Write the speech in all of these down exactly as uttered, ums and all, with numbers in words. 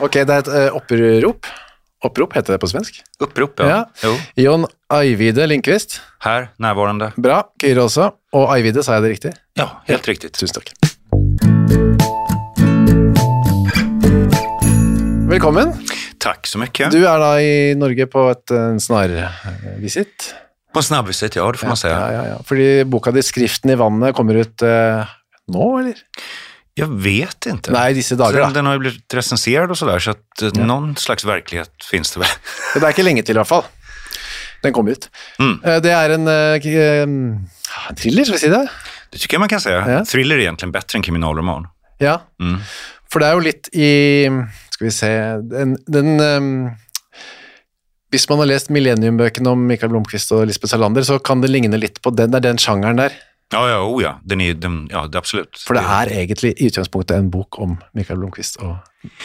Ok, det er et uh, opprop. Opprop heter det på svensk. Upprop, ja. ja. John Ajvide Lindqvist. Her, närvarande. Bra, Kyre også. Og Ajvide, sa jeg det riktig? Ja, helt ja. riktigt. Tusen takk. Velkommen. Takk så mycket. Du er da i Norge på et en snarvisit. På en snabbvisit, ja, det får man säga. Ja, ja, ja. Fordi boka di Skriften i vannet kommer ut uh, nå, eller? Jag vet inte. Nej, disse dagar. Den, den har ju blivit recenserad och sådär, så att ja. någon slags verklighet finns det väl. Det är inte länge till i alla fall. Den kom ut. Mm. Det är en, en thriller, ska vi säga det? Det tycker jag man kan säga. Ja. Thriller är egentligen bättre än kriminalroman. Ja, mm. för det är ju lite i, ska vi se, den... den um, hvis man har läst Millennium-bøkene om Mikael Blomkvist og Lisbeth Salander, så kan det ligne litt på den, det er den sjangeren der. Ja, ja, oh ja. Den är, den, ja, det absolut. För det är egentligen i utgangspunktet en bok om Mikael Blomkvist och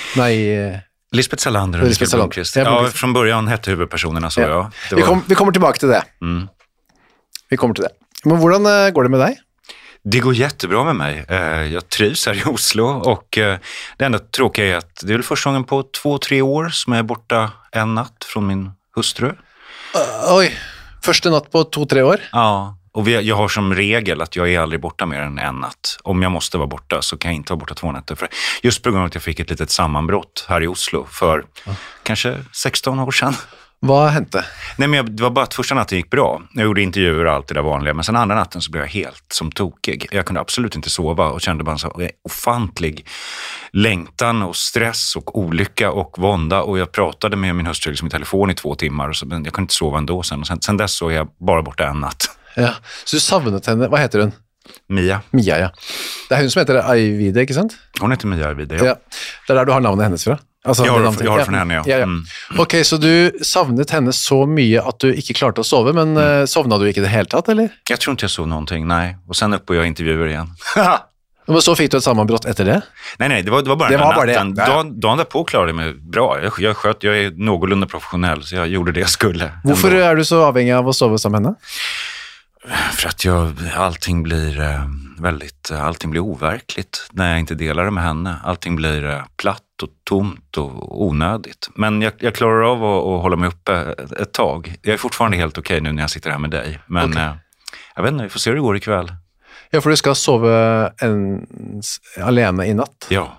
nej Lisbeth Salander och Mikael Blomkvist. Ja, ja, från början hette huvudpersonerna så ja. ja. Det vi, var... kom, vi kommer tillbaka till det. Mm. Vi kommer till det. Men hvordan går det med dig? Det går jättebra med mig. Jag trivs här i Oslo och det enda tråkiga är att det är väl första gången på två, tre år som jag är borta en natt från min hustru. Uh, oj, första natt på två, tre år? Ja. Och vi, jag har som regel att jag är aldrig borta mer än en natt. Om jag måste vara borta så kan jag inte vara borta två nätter. För just på grund av att jag fick ett litet sammanbrott här i Oslo för ja. kanske sexton år sedan. Vad hände? Nej, men jag, det var bara att första natten gick bra. Jag gjorde intervjuer och allt det där vanliga. Men sen andra natten så blev jag helt som tokig. Jag kunde absolut inte sova och kände bara en så ofantlig längtan och stress och olycka och vånda. Och jag pratade med min hustru liksom i telefon i två timmar. Och så, men jag kunde inte sova ändå sen. Och sen, sen dess så är jag bara borta en natt. Ja, så du savnet henne. Vad heter hun? Mia. Mia, ja. Det er hun som heter Ajvide, ikke sant? Hun heter Mia Ajvide, ja. ja. Det er der du har navnet hennes fra? Altså, jeg har det, jeg har det ja. från henne, ja. ja, ja. Mm. Ok, så du savnet henne så mye at du ikke klarte å sove, men mm. sovna du ikke det helt tatt, eller? Jeg tror ikke jeg sov någonting, nej. Och sen upp och jag intervjuer igen. Men så fick du ett sammanbrott efter det? Nej, nej, det var, det var bara det den var här bara natten. Det. Dagen, dagen därpå klarade jag mig bra. Jag, jag, sköt, jag är någorlunda professionell, så jag gjorde det jag skulle. Varför ändå. Är du så avhängig av att sova som henne? För att jag, allting blir eh, väldigt, allting blir overkligt när jag inte delar det med henne. Allting blir eh, platt och tomt och onödigt. Men jag, jag klarar av att, att hålla mig uppe ett, ett tag. Jag är fortfarande helt okej okay nu när jag sitter här med dig. Men okay. eh, jag vet inte, vi får se hur det går ikväll. Ja, för du ska sova en, alene i natt. Ja.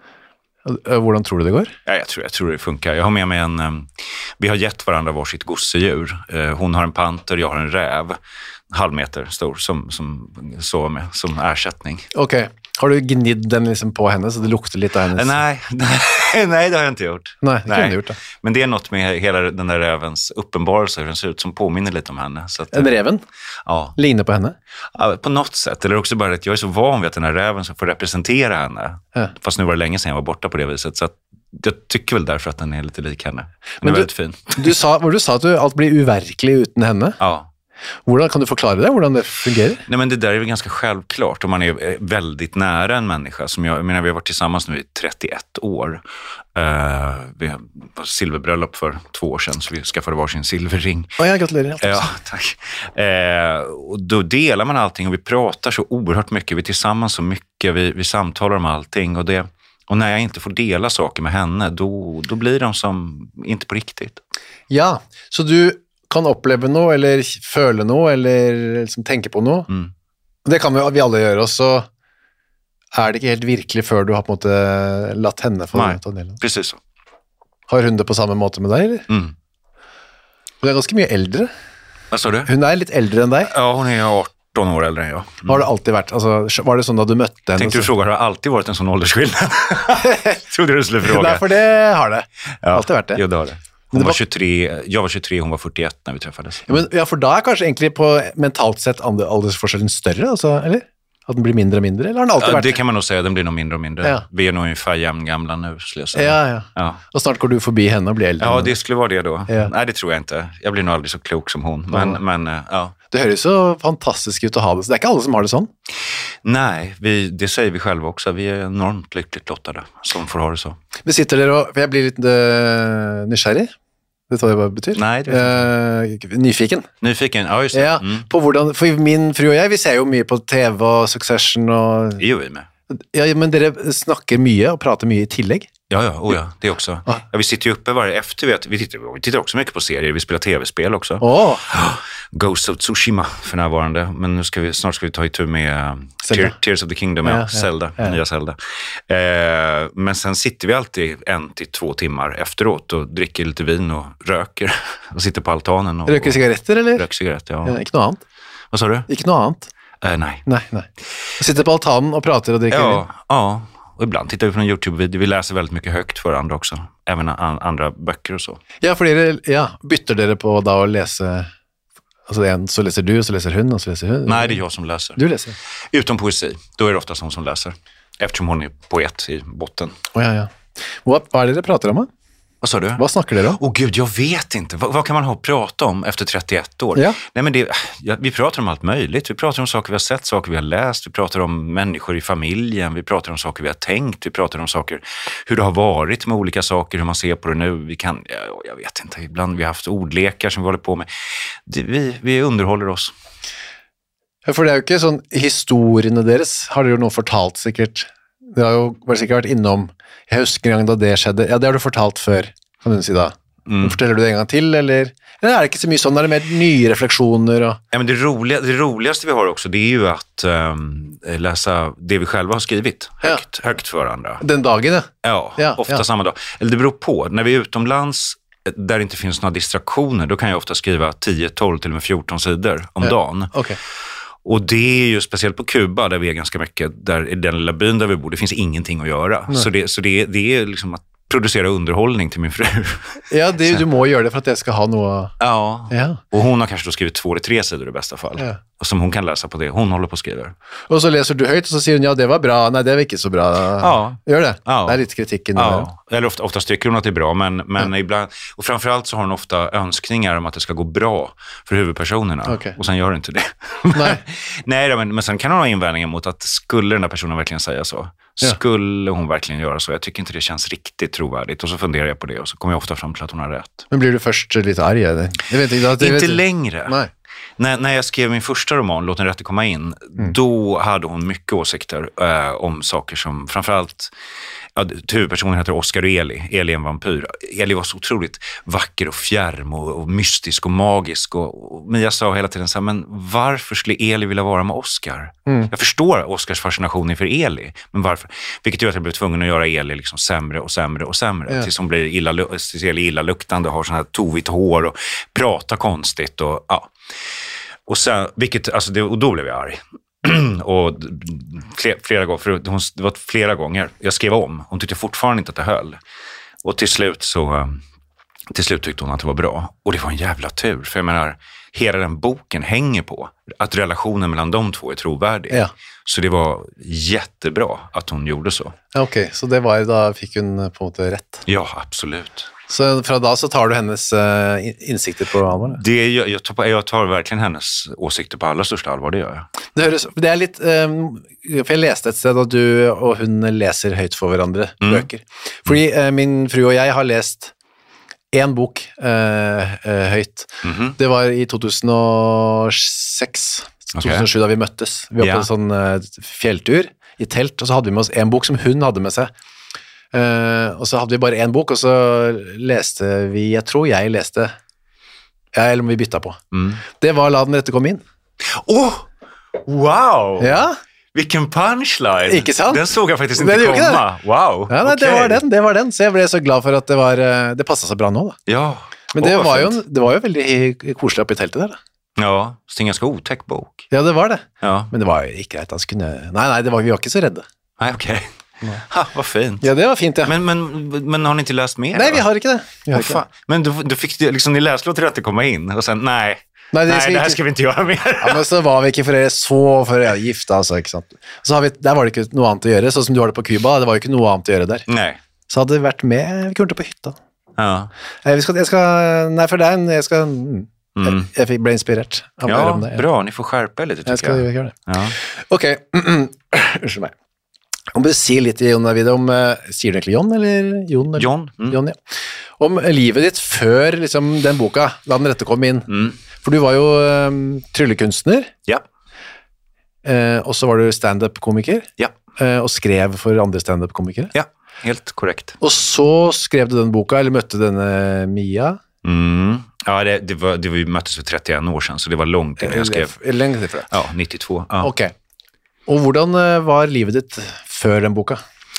Hvordan tror du det går? Ja, jag tror, jag tror det funkar. Jag har med mig en... Um, vi har gett varandra varsitt gosedjur. Uh, hon har en panter, jag har en räv. Halvmeter stor som, som sover med som ersättning. Okej. Okay. Har du gnidd den liksom på henne så det luktar lite av hennes? Uh, nej, nej, nej, det har jag inte gjort. Nej, det nej. Gjort det. Men det är något med hela den där rävens uppenbarelse, hur den ser ut, som påminner lite om henne. Så att, en räven? Ja. Ligner på henne? Ja, på något sätt. Eller också bara att jag är så van vid att den här räven som får representera henne. Ja. Fast nu var det länge sedan jag var borta på det viset. Så att jag tycker väl därför att den är lite lik henne. Den Men är du, väldigt fin. Du sa, du sa att du, allt blir uverklig utan henne? Ja. Hvordan kan du förklara det? Hvordan det fungerar? Nej, men det där är väl ganska självklart om man är väldigt nära en människa. Som jag, jag menar, vi har varit tillsammans nu i trettioett år. Uh, vi har silverbröllop för två år sedan, så vi skaffade varsin silverring. Ja, jag gratulerar. Ja, tack. Uh, och då delar man allting och vi pratar så oerhört mycket. Vi är tillsammans så mycket, vi, vi samtalar om allting. Och, det, och när jag inte får dela saker med henne, då, då blir de som inte på riktigt. Ja, så du kan oppleve noe, eller føle noe, eller liksom tenke på noe. Mm. Det kan vi, vi alle gjøre, og så er det ikke helt virkelig før du har på en måte latt henne få ta del. Nej, precis så. Har hun det på samme måte med deg, eller? Mm. Hun er ganske mye eldre. Hva sa du? Hun er litt eldre enn deg. Ja, hun er arton år äldre, ja. Mm. Har det alltid vært, altså, var det sånn da du møtte henne? Tänkte du fråga, har det alltid varit en sån åldersskillnad? Trodde du skulle fråga. Nej, för det har det. Ja, alltid vært det. Jo, det har det. Hon var, var tjugotre, jag var tjugotre, hon var fyrtioett när vi träffades. Ja, men, ja, for da er kanskje egentlig på mentalt sett aldersforskjellen større, altså, eller? At den blir mindre og mindre, eller har den alltid ja, vært? Det kan man nog säga, den blir nog mindre och mindre. Ja. Vi är nog ungefär jämngamla nu, skulle jag säga. Ja, ja, ja. Och snart går du förbi henne och blir äldre. Ja, det skulle vara det då. Ja. Nej, det tror jag inte. Jag blir nog aldrig så klok som hon. Men, ja. men ja. Det høres så fantastiskt ut att ha det. Så det är inte alla som har det sån. Nej, vi, det säger vi själva också. Vi är enormt lyckligt lottade som får ha det så. Vi sitter där och, för jag blir lite uh, nysgjerrig. Vet du vad det betyder? Nej, det vet uh, Nyfiken. Nyfiken, ja just det. Ja, mm. På hvordan, for min fru og jeg, vi ser jo mye på T V og Succession og... Det gjør vi med. Ja, men dere snakker mye og prater mye i tillegg. Ja, ja, oh ja, det också. Ja. Ja, vi sitter ju uppe varje efter, vet, vi, tittar, vi tittar också mycket på serier, vi spelar tv-spel också. Oh. Ghost of Tsushima för närvarande, men nu ska vi, snart ska vi ta itu med Tear, Tears of the Kingdom, ja, ja, Zelda, ja. nya Zelda. Eh, men sen sitter vi alltid en till två timmar efteråt och dricker lite vin och röker och sitter på altanen. Och, röker cigaretter eller? Röker cigaretter, ja. ja. Ikke noe annet? Vad sa du? Ikke noe annet? Eh, nej. Nej, nej. Vi sitter på altanen och pratar och dricker ja, vin. Ja, och ibland tittar vi på en YouTube-video. Vi läser väldigt mycket högt för andra också. Även an- andra böcker och så. Ja, för dere, ja, bytter dere på da å lese... Alltså en, så läser du, så läser hon och så läser hon? Nej, det är jag som läser. Du läser? Utom poesi. Då är det ofta hon som läser. Eftersom hon är poet i botten. Oh, ja, ja. Vad, vad är det dere pratar om? Vad sa du? Vad snackar dere om? Åh oh, gud, jag vet inte. Vad, vad kan man ha att prata om efter trettioett år? Ja. Nej, men det, ja, vi pratar om allt möjligt. Vi pratar om saker vi har sett, saker vi har läst. Vi pratar om människor i familjen. Vi pratar om saker vi har tänkt. Vi pratar om saker, hur det har varit med olika saker, hur man ser på det nu. Vi kan, ja, jag vet inte, ibland vi har haft ordlekar som vi håller på med. Det, vi, vi underhåller oss. For det er jo ikke sånn, historiene deres har dere jo nå fortalt sikkert. Det har jo vel sikkert vært innom, jeg husker en gang da det skjedde, ja det har du fortalt før, kan du si da. Mm. Forteller du det en gang til, eller, eller er det ikke så mye sånn, er det mer nye reflektioner? Och... Ja, men det, roliga, det roligaste vi har också, det är ju att um, läsa det vi själva har skrivit högt, ja. högt för andra. Den dagen, ja. Ja, ja ofta ja. samma dag. Eller det beror på, när vi är utomlands där det inte finns några distraktioner, då kan jag ofta skriva tio, tolv till och med fjorton sidor om ja. dagen. Okay. Och det är ju speciellt på Kuba där vi är ganska mycket, där i den lilla byn där vi bor, det finns ingenting att göra. Nej. Så, det, så det, det är liksom att producera underhållning till min fru. Ja, det, du må göra det för att jag ska ha något... Ja. ja, och hon har kanske då skrivit två eller tre sidor i bästa fall. Ja. Och som hon kan läsa på det, hon håller på och skriver. Och så läser du högt och så säger hon, ja det var bra, nej det var inte så bra. Ja. Gör det? Ja. Det är lite kritiken. Ja. Eller ofta, ofta tycker hon att det är bra, men, men ja. ibland, och framförallt så har hon ofta önskningar om att det ska gå bra för huvudpersonerna. Okay. Och sen gör det inte det. Nej, nej då, men, men sen kan hon ha invändningar mot att skulle den där personen verkligen säga så? Ja. Skulle hon verkligen göra så? Jag tycker inte det känns riktigt trovärdigt. Och så funderar jag på det och så kommer jag ofta fram till att hon har rätt. Men blir du först lite arg? Eller? Jag vet inte, jag inte vet... längre. Nej. När, när jag skrev min första roman, Låt den rätte komma in, mm. då hade hon mycket åsikter äh, om saker som framförallt, ja, huvudpersonen heter Oscar och Eli. Eli är en vampyr. Eli var så otroligt vacker och fjärm och, och mystisk och magisk. Och, och Mia sa hela tiden så här, men varför skulle Eli vilja vara med Oscar? Mm. Jag förstår Oscars fascination inför Eli, men varför? Vilket gör att jag blev tvungen att göra Eli liksom sämre och sämre och sämre. Ja. Tills hon blir illa, illaluktande och har sån här tovigt hår och pratar konstigt. Och, ja. och, sen, vilket, alltså det, och då blev jag arg. och flera, flera gånger, för hon, det var flera gånger jag skrev om, hon tyckte fortfarande inte att det höll, och till slut så till slut tyckte hon att det var bra, och det var en jävla tur, för jag menar, hela den boken hänger på att relationen mellan de två är trovärdig. Ja. Så det var jättebra att hon gjorde så. Okej, okay, så det var då fick hon på något rätt. Ja, absolut. Så från då så tar du hennes uh, insikter på allvar? Det, jag, jag, tar, jag tar verkligen hennes åsikter på allra största allvar, det gör jag. Det, höres, det är lite, um, för jag läste ett sted att du och hon läser högt för varandra mm. böcker. För uh, min fru och jag har läst en bok uh, uh, högt. Mm-hmm. Det var i tjugohundrasex, tjugohundrasju da vi möttes. Vi var ja. på en sån uh, fjälltur i tält, och så hade vi med oss en bok som hon hade med sig. Uh, och så hade vi bara en bok, och så läste vi, jag tror jag läste, ja, eller om vi bytte på. Mm. Det var La den rätte komma in. Åh, oh, wow! Ja. Vilken punchline! Ikke sant? Den såg jag faktiskt inte det komma. Wow, ja, nej, okay. det var den, det var den. Så jag blev så glad för att det var, det passade så bra nu då. Ja. Men det, oh, var, ju, det var ju väldigt koselig oppe i teltet där. Ja, så en ganska otäck bok. Ja, det var det. Ja. Men det var ju inte rätt, han skulle... Nej, nej, det var, vi var inte så rädda. Nej, okej. Okay. Ha, vad fint. Ja, det var fint, ja. Men, men, men har ni inte läst mer? Nej, vi har inte det. Vi har oh, inte det. Men du, du fick liksom, ni läste Låt rätt komma in, och sen, nej... Nej, det, Nej, det här ska vi inte göra mer. Ja, men så var vi inte för det så för er gifta, alltså, inte sant? Så har vi, där var det inte något annat att göra, så som du har det på Kuba, det var ju inte något annat att göra där. Nej. Så hade vi varit med, vi kunde på hytta. Ja. Nej, vi ska, jag ska, nej för den, jag ska, mm. jag, jag fick bli inspirerad. Av ja, det, ja, bra, ni får skärpa lite tycker jag. Ska jag göra det. Ja. Okej, okay. Ursäkta mig. Om du säger lite, Jon, om, säger du egentligen Jon eller Jon? Eller? Jon. Mm. Jon, ja. Om livet ditt för liksom, den boka, La den rätte komma in. Mm. For du var jo um, tryllekunstner. Ja. Eh, og så var du stand-up-komiker. Ja. Eh, og skrev for andre stand-up-komikere. Ja. helt korrekt. Och så skrev du den boka, eller mötte den Mia? Mm. Ja, det, det, var, det var, vi möttes för trettioen år sedan, så det var långt innan jag skrev. Länge till för det? Ja, nittiotvå. Ja. Okej. Okay. Och hurdan var livet ditt för den boka?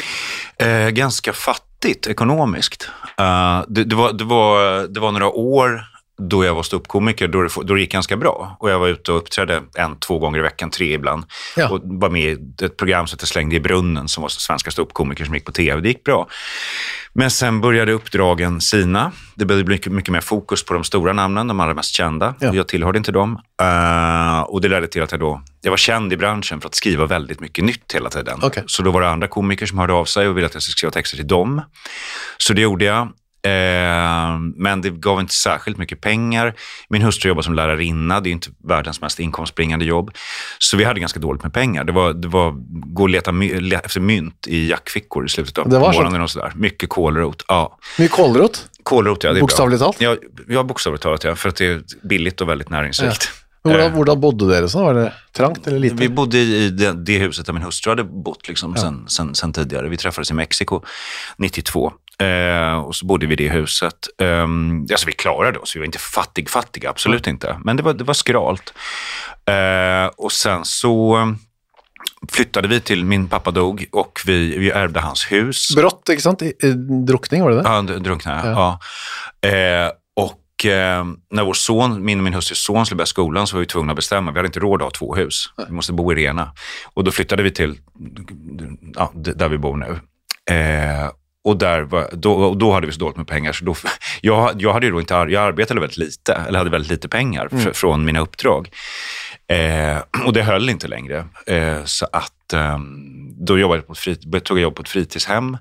Eh, ganska fattigt ekonomiskt. Uh, det, det, var, det, var, det var några år då jag var ståuppkomiker, då det, då det gick ganska bra. Och jag var ute och uppträdde en, två gånger i veckan, tre ibland. Ja. Och var med i ett program som jag slängde i brunnen, som var svenska ståuppkomiker som gick på tv. Det gick bra. Men sen började uppdragen sina. Det började bli mycket, mycket mer fokus på de stora namnen, de allra mest kända. Ja. Jag tillhörde inte dem. Uh, och det ledde till att jag då, jag var känd i branschen för att skriva väldigt mycket nytt hela tiden. Okay. Så då var det andra komiker som hörde av sig och ville att jag skulle skriva texter till dem. Så det gjorde jag. Eh, men det gav inte särskilt mycket pengar. Min hustru jobbade som lärarinna. Det är inte världens mest inkomstbringande jobb. Så vi hade ganska dåligt med pengar. Det var, det var gå och leta, leta efter mynt i jackfickor i slutet av månaden och sådär. Mycket kålrot. Ja. Mycket kålrot? Kålrot, ja. Det är bokstavligt talat? Ja, ja, bokstavligt talat, ja. För att det är billigt och väldigt näringsrikt. Ja. Hur, hur bodde det så? Var det trångt eller lite? Vi bodde i det, det huset där min hustru hade bott liksom, ja. sen, sen, sen tidigare. Vi träffades i Mexiko nittiotvå. Eh, och så bodde vi i det huset. Eh, alltså vi klarade oss, vi var inte fattig, fattiga, absolut mm. inte. Men det var, det var skralt. Eh, och sen så flyttade vi till, min pappa dog och vi, vi ärvde hans hus. Brott, inte sant? I, i, drunkning var det där? Ja, drunkning, ja. ja. Eh, och eh, när vår son, min och min hustrus son skulle börja skolan, så var vi tvungna att bestämma. Vi hade inte råd att ha två hus. Vi måste bo i det ena. Och då flyttade vi till ja, där vi bor nu. Eh, Och där var, då, då hade vi så dåligt med pengar. Så då, jag, jag, hade ju då inte, jag arbetade väldigt lite, eller hade väldigt lite pengar mm. för, från mina uppdrag. Eh, och det höll inte längre. Eh, så att eh, då jobbade jag på ett frit, tog jag jobb på ett fritidshem.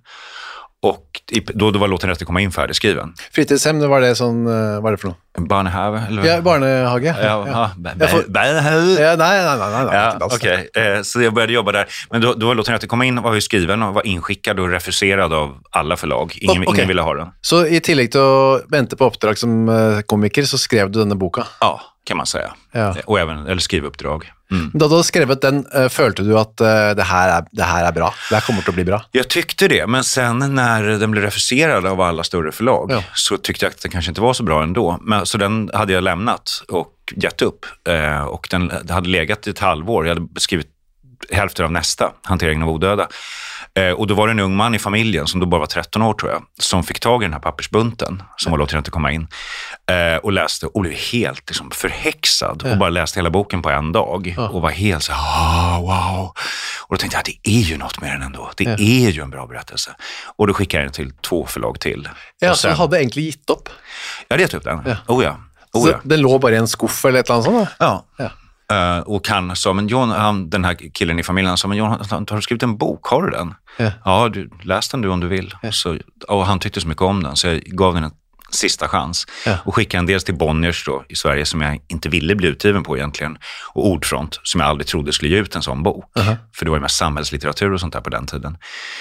Och då, då var låten rätt att komma in färdigskriven. Fritidshem, det var det som, vad är det för något? Barnehage? Eller? Ja, barnehage. Ja, ja. ja. Barnehage. Ja, nej, nej, nej. nej ja, okej. Okay. Eh, så jag började jobba där. Men då, då var låten rätt att komma in, var skriven och var inskickad och refuserad av alla förlag. Ingen, okay. ingen ville ha den. Så i tillägg till att vänta på uppdrag som komiker så skrev du denna boka? Ja, kan man säga. Ja. Och även, eller skrivuppdrag. Mm. Då du skrevet den, uh, följde du att uh, det, här är, det här är bra? Det här kommer att bli bra? Jag tyckte det, men sen när den blev refuserad av alla större förlag ja. så tyckte jag att den kanske inte var så bra ändå. Men, så den hade jag lämnat och gett upp. Uh, och den hade legat i ett halvår. Jag hade skrivit hälften av nästa, Hanteringen av odöda. Eh, och då var det en ung man i familjen som då bara var tretton år tror jag, som fick tag i den här pappersbunten som var låten att komma in eh, och läste och blev helt liksom, förhäxad ja. och bara läste hela boken på en dag ja. och var helt så ah, wow. Och då tänkte jag att det är ju något med den ändå. Det ja. är ju en bra berättelse. Och då skickade jag den till två förlag till. Ja, och sen, så hade egentligen gitt upp? Jag hade gett upp den. Ja. Oh ja. Oh ja. Så den låg bara i en skuff eller ett eller annat sånt? Ja. ja. Uh, och han sa, men John, han, den här killen i familjen sa, men John, har du skrivit en bok? Har du den? Ja, ja du, läs den du om du vill. Ja. Så, och han tyckte så mycket om den så jag gav den en sista chans. Ja. Och skickade en dels till Bonniers då, i Sverige som jag inte ville bli utgiven på egentligen. Och Ordfront som jag aldrig trodde skulle ge ut en sån bok. Uh-huh. För det var ju mest samhällslitteratur och sånt där på den tiden.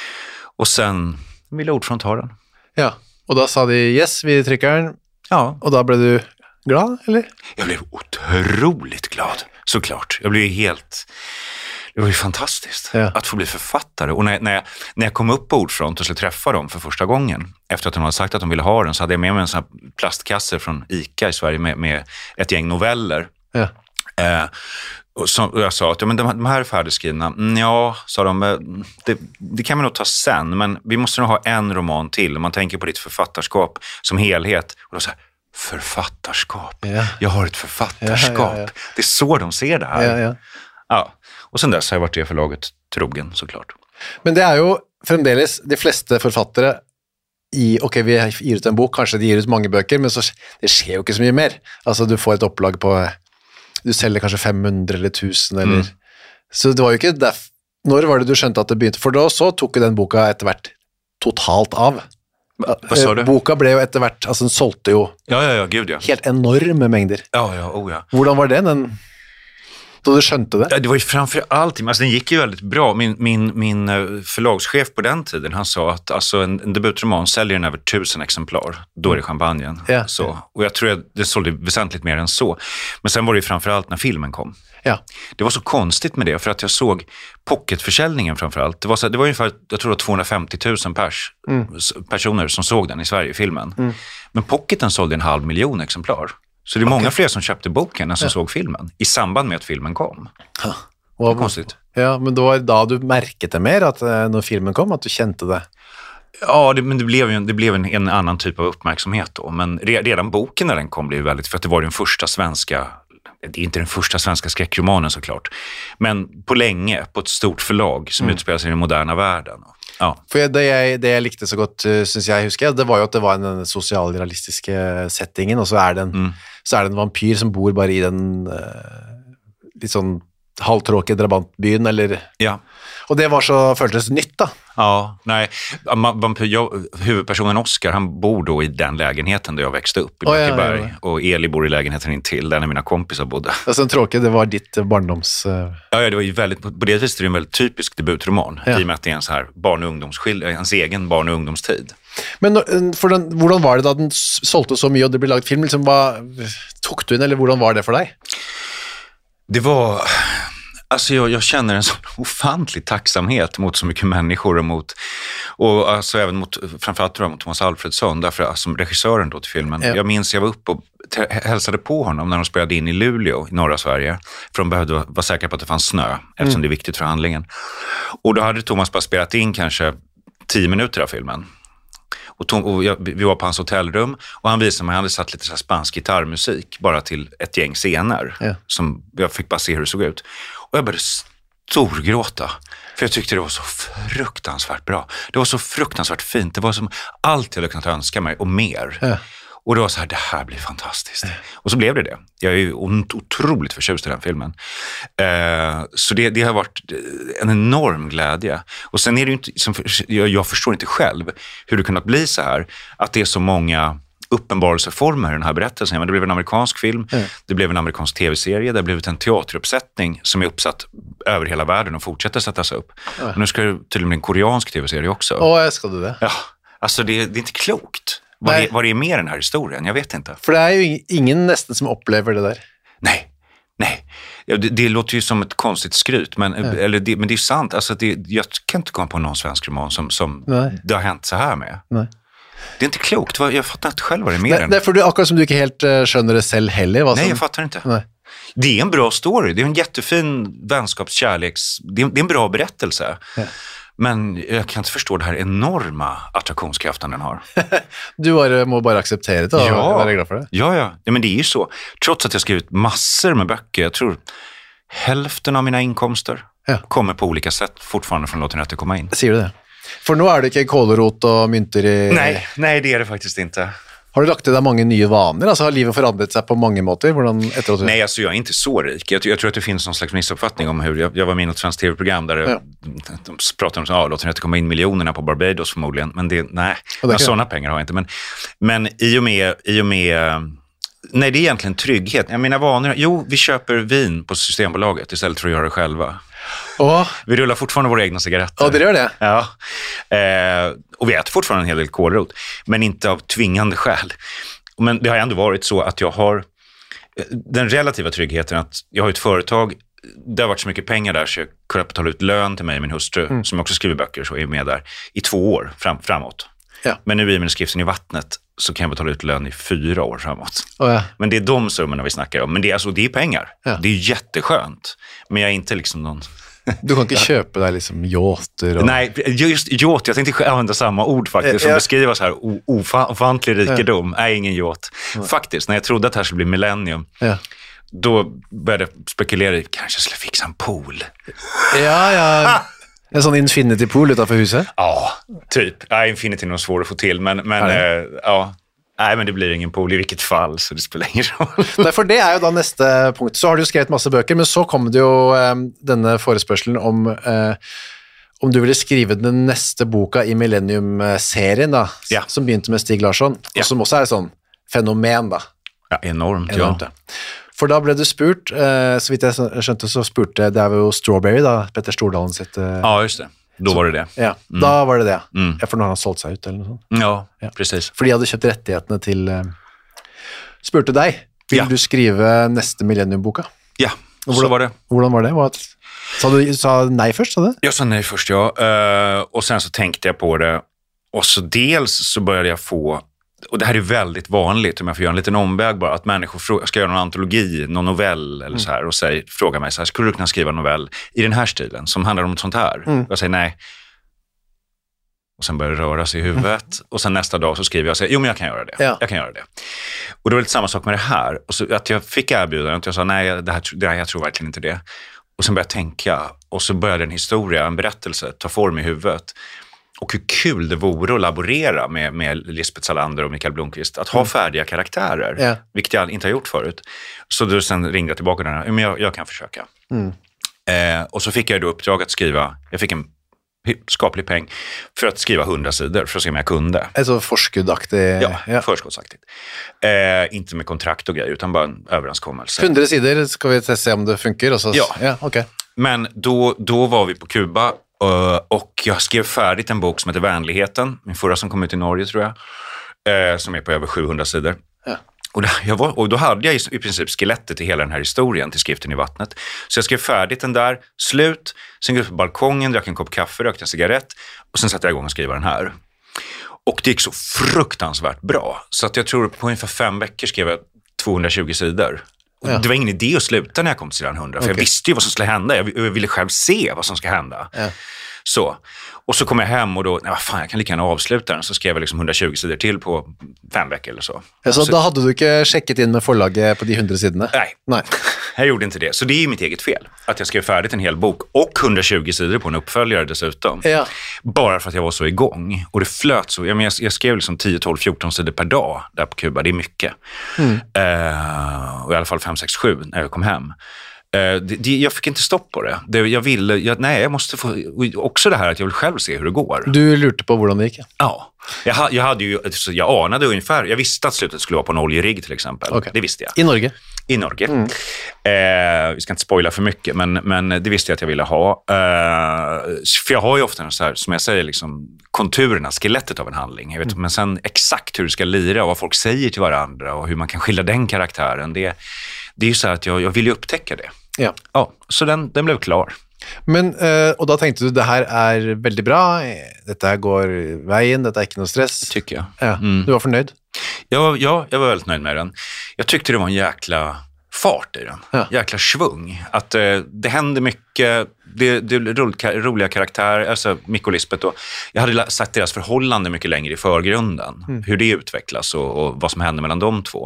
Och sen ville Ordfront ha den. Ja, och då sa de yes, vi trycker den. Ja. Och då blev du glad, eller? Jag blev otroligt glad, såklart. Jag blev helt... Det var ju fantastiskt ja. att få bli författare. Och när, när, jag, när jag kom upp på Ordfront och skulle träffa dem för första gången, efter att de hade sagt att de ville ha den, så hade jag med mig en sån här plastkasse från ICA i Sverige med, med ett gäng noveller. Ja. Eh, och, så, och jag sa att ja, men de, de här är färdigskrivna. Mm, ja, sa de, det, det kan vi nog ta sen, men vi måste nog ha en roman till. Om man tänker på ditt författarskap som helhet. Och då sa jag, författarskap. Ja. Jag har ett författarskap. Ja, ja, ja. Det är så de ser det här. Ja, ja. Ja. Och sen dess har jag varit det förlaget trogen, såklart. Men det är ju fremdeles de flesta författare i, okej, okay, vi ger ut en bok, kanske de ger ut många böcker, men så, det sker ju inte så mycket mer. Alltså du får ett upplag på, du säljer kanske femhundra eller tusen eller, mm. så det var ju inte där, när var det du skönte att det började, för då så tog den boka efterhvert totalt av. Vad sa du? Boka blev ju efterhvert, alltså den sålde ju ja, ja, ja, gud ja. helt enorma mängder. Ja, ja, oh ja. Hvordan var det? Den... Då du skönte det? Ja, det var ju framför allt, alltså den gick ju väldigt bra. Min, min, min förlagschef på den tiden, han sa att alltså, en, en debutroman säljer den över tusen exemplar. Då är det champagnen. Ja. Så. Och jag tror att det sålde väsentligt mer än så. Men sen var det ju framför allt när filmen kom. Ja. Det var så konstigt med det, för att jag såg pocketförsäljningen framförallt. Det var, så, det var ungefär, jag tror det var tvåhundrafemtio tusen pers, mm. personer som såg den i Sverige, filmen. Mm. Men pocketen sålde en halv miljon exemplar. Så det är många okay. fler som köpte boken än som ja. såg filmen i samband med att filmen kom. Ja. Det var konstigt. Ja, men då var det då du märkte det mer att när filmen kom, att du kände det? Ja, det, men det blev, en, det blev en, en annan typ av uppmärksamhet då. Men redan boken när den kom blev väldigt, för att det var den första svenska, det är inte den första svenska skräckromanen såklart, men på länge, på ett stort förlag som mm. utspelar sig i den moderna världen. Ja. För det jag, det jag likte så gott, syns jag husker, det var ju att det var en socialrealistiska settingen, och så är det en, mm. så är det en vampyr som bor bara i den uh, litt sånn halvtråkige drabantbyen, eller... Ja. Och det var så, føltes nytt då. Ja, nej. Vampyr, jag, huvudpersonen Oscar, han bor då i den lägenheten där jag växte upp i oh, Backeberg. Ja, ja, ja. Och Eli bor i lägenheten intill, där mina kompisar bodde. Alltså en tråkig, det var ditt barndoms... Uh... Ja, ja, det var ju väldigt, på det viset är det en väldigt typisk debutroman. Ja. I och med att det är en så här barn- och ungdomsskild, hans egen barn- och ungdomstid. Men för den, hvordan var det da den sålde så mye og det ble laget film? Liksom, hva, tok du inn, eller hvordan var det för dig? Det var... Alltså jag, jag känner en sån ofantlig tacksamhet mot så mycket människor och mot, och alltså även mot, framförallt tror jag, mot Thomas Alfredsson, därför att, som regissören då till filmen. Ja. Jag minns jag var uppe och t- hälsade på honom när de spelade in i Luleå i norra Sverige, för de behövde vara säkra på att det fanns snö, eftersom mm. det är viktigt för handlingen. Och då hade Thomas bara spelat in kanske tio minuter av filmen. Och, Tom, och jag, vi var på hans hotellrum och han visade mig, han hade satt lite så här spansk gitarrmusik bara till ett gäng scener. Ja. Som jag fick bara se hur det såg ut. Och jag började storgråta. För jag tyckte det var så fruktansvärt bra. Det var så fruktansvärt fint. Det var som allt jag hade kunnat önska mig och mer. Ja. Och det var så här, det här blir fantastiskt. Ja. Och så blev det det. Jag är ju otroligt förtjust i den filmen. Eh, så det, det har varit en enorm glädje. Och sen är det ju inte, som, jag, jag förstår inte själv hur det kunnat bli så här. Att det är så många uppenbarelseformer i den här berättelsen. Men det blev en amerikansk film, mm. det blev en amerikansk tv-serie, det blev en teateruppsättning som är uppsatt över hela världen och fortsätter sättas upp. Mm. Och nu ska det tydligen bli en koreansk tv-serie också. Åh, jag ska du det. Ja, alltså det, det är inte klokt. Vad är, vad är med den här historien? Jag vet inte. För det är ju ingen nästan som upplever det där. Nej, nej. Ja, det, det låter ju som ett konstigt skryt, men, mm. eller det, men det är sant. Alltså det, jag kan inte komma på någon svensk roman som, som det har hänt så här med. Nej. Det är inte klokt. Jag fattar inte själv vad det är med den. Det är för du, akkurat som du inte helt uh, skönner det själv heller. Vad Nej, som... jag fattar inte. Nej. Det är en bra story. Det är en jättefin vänskapskärleks... Det är, det är en bra berättelse. Ja. Men jag kan inte förstå det här enorma attraktionskraften den har. Du har, må bara acceptera det och ja. vara glad för det. Ja, ja. Ja, men det är ju så. Trots att jag skrivit massor med böcker, jag tror hälften av mina inkomster ja. kommer på olika sätt fortfarande från Låt den rätte komma in. Säger du det? För nu är det inte kålrot och mynter i... Nej, nej, det är det faktiskt inte. Har du lagt till dig många nya vanor? Alltså har livet förändrat sig på många måter? Hvordan, efter att du... Nej, alltså jag är inte så rik. Jag, jag tror att det finns någon slags missuppfattning om hur... Jag, jag var med i något svenskt tv-program där ja. de pratar om så, ja, låt den rätte komma in miljonerna på Barbados förmodligen. Men det, nej, det sådana pengar har jag inte. Men, men i och med... I och med nej, det är egentligen trygghet. Jag mina vanor... Jo, vi köper vin på Systembolaget istället för att göra det själva. Oh. Vi rullar fortfarande våra egna cigaretter. Ja, det gör det. Ja. Eh, och vi äter fortfarande en hel del kålrot, men inte av tvingande skäl. Men det har ändå varit så att jag har den relativa tryggheten att jag har ett företag, det har varit så mycket pengar där så jag kunde betala ut lön till mig och min hustru, mm. som också skriver böcker, så är med där i två år fram, framåt. Ja. Men nu i min skriften i vattnet så kan jag betala ut lön i fyra år framåt. Oh, ja. Men det är de summorna vi snackar om. Men det är, alltså, det är pengar. Ja. Det är jätteskönt. Men jag är inte liksom någon... Du kan inte köpa dig liksom yachter och... Nej, just yacht. Jag tänkte använda samma ord faktiskt. Som ja. beskriver så här ofantlig rikedom. Ja. Är ingen yacht. Ja. Faktiskt, när jag trodde att det här skulle bli millennium... Ja. Då började jag spekulera i kanske skulle fixa en pool. Ja, ja... En sån infinity pool utanför huset? Ja, typ. Ja, infinity är nog svår att få till, men, men äh, ja. Nej, men det blir ingen pool i vilket fall, så det spelar ingen roll. Nej, för det är ju då nästa punkt. Så har du skrivit massa böcker, men så kom det ju eh, denna förespörselen om eh, om du ville skriva den nästa boka i Millennium-serien då, ja. som begynte med Stig Larsson, ja. och som också är sån fenomen då. Ja, enormt, enormt ja. för då blev du spurt, eh, så vitt jag skönte så spurte, det är ju Strawberry då, Petter Stordalen sitt... Eh, ja, just det. Då så, var det det. Ja, mm. då var det det. Mm. Ja, för nu har han sålt sig ut eller något sånt. Ja, ja, precis. För de hade köpt rättigheterna till... Eh, spurte dig, vill ja. du skriva nästa Millennium-boka? Ja, och så var det. Hur var det? Vad, sa du sa nej först, sa du? Jag sa nej först, ja. Uh, och sen så tänkte jag på det. Och så dels så började jag få... Och det här är väldigt vanligt, om jag får göra en liten omväg bara, att människor fråga, ska göra någon antologi, någon novell eller mm. så här, och säger, frågar mig så här, skulle du kunna skriva en novell i den här stilen som handlar om något sånt här? Mm. Jag säger nej. Och sen börjar det röra sig i huvudet. Mm. Och sen nästa dag så skriver jag och säger, jo men jag kan göra det. Ja. Jag kan göra det. Och det var lite samma sak med det här. Och så att jag fick erbjudandet och jag sa, nej, det här, det här, jag tror verkligen inte det. Och sen började jag tänka, och så började en historia, en berättelse ta form i huvudet. Och hur kul det vore att laborera med, med Lisbeth Salander och Mikael Blomqvist. Att ha mm. färdiga karaktärer, ja. Vilket jag inte har gjort förut. Så då sen ringde jag tillbaka den här, men jag, jag kan försöka. Mm. Eh, och så fick jag då uppdrag att skriva, jag fick en skaplig peng för att skriva hundra sidor för att se om jag kunde. Alltså förskudaktigt. Ja, ja. förskottsaktigt. Eh, inte med kontrakt och grejer, utan bara en överenskommelse. hundra sidor ska vi se om det funkar. Och så... Ja, ja okay. Men då, då var vi på Kuba och jag skrev färdigt en bok som heter Vänligheten, min förra som kom ut i Norge tror jag, som är på över sjuhundra sidor. Ja. Och, jag var, och då hade jag i princip skelettet i hela den här historien till Skriften i vattnet. Så jag skrev färdigt den där, slut, sen gick upp på balkongen, drack en kopp kaffe, rökte en cigarett och sen satte jag igång och skriva den här. Och det gick så fruktansvärt bra. Så att jag tror på ungefär fem veckor skrev jag tvåhundratjugo sidor. Och ja. Det var ingen idé att sluta när jag kom till sidan hundra. För okay. jag visste ju vad som skulle hända. Jag ville själv se vad som ska hända. Ja. Så. Och så kom jag hem och då, nej vad fan, jag kan lika gärna avsluta den. Så skrev jag liksom hundratjugo sidor till på fem veckor eller så. Ja, så, så då hade du inte checkat in med förlaget på de hundra sidorna? Nej, nej, jag gjorde inte det. Så det är ju mitt eget fel. Att jag skrev färdigt en hel bok och hundratjugo sidor på en uppföljare dessutom. Ja. Bara för att jag var så igång. Och det flöt så. Jag, men jag, jag skrev liksom tio, tolv, fjorton sidor per dag där på Kuba. Det är mycket. Mm. Uh, och i alla fall fem, sex, sju när jag kom hem. Uh, det, det, jag fick inte stopp på det. det jag ville, jag, nej, jag måste få... Också det här att jag vill själv se hur det går. Du lurte på hur det gick? Ja. Jag, jag, hade ju, jag anade ungefär... Jag visste att slutet skulle vara på en oljerigg till exempel. Okay. Det visste jag. I Norge? I Norge. Mm. Uh, vi ska inte spoila för mycket, men, men det visste jag att jag ville ha. Uh, för jag har ju ofta så här, som jag säger, liksom, konturerna, skelettet av en handling. Jag vet, mm. Men sen exakt hur det ska lira och vad folk säger till varandra och hur man kan skilja den karaktären, det, det är ju så här att jag, jag vill ju upptäcka det. Ja. Ja, så den, den blev klar. Men, och då tänkte du, det här är väldigt bra, detta här går vägen, detta är inte någon stress. Tycker jag. Ja. Mm. Du var förnöjd? Ja, ja, jag var väldigt nöjd med den. Jag tyckte det var en jäkla fart i den. Ja. Jäkla svung. Att eh, det hände mycket, det, det är roliga karaktärer, alltså Mick och Lisbeth. Och jag hade satt deras förhållande mycket längre i förgrunden. Mm. Hur det utvecklas och, och vad som händer mellan de två.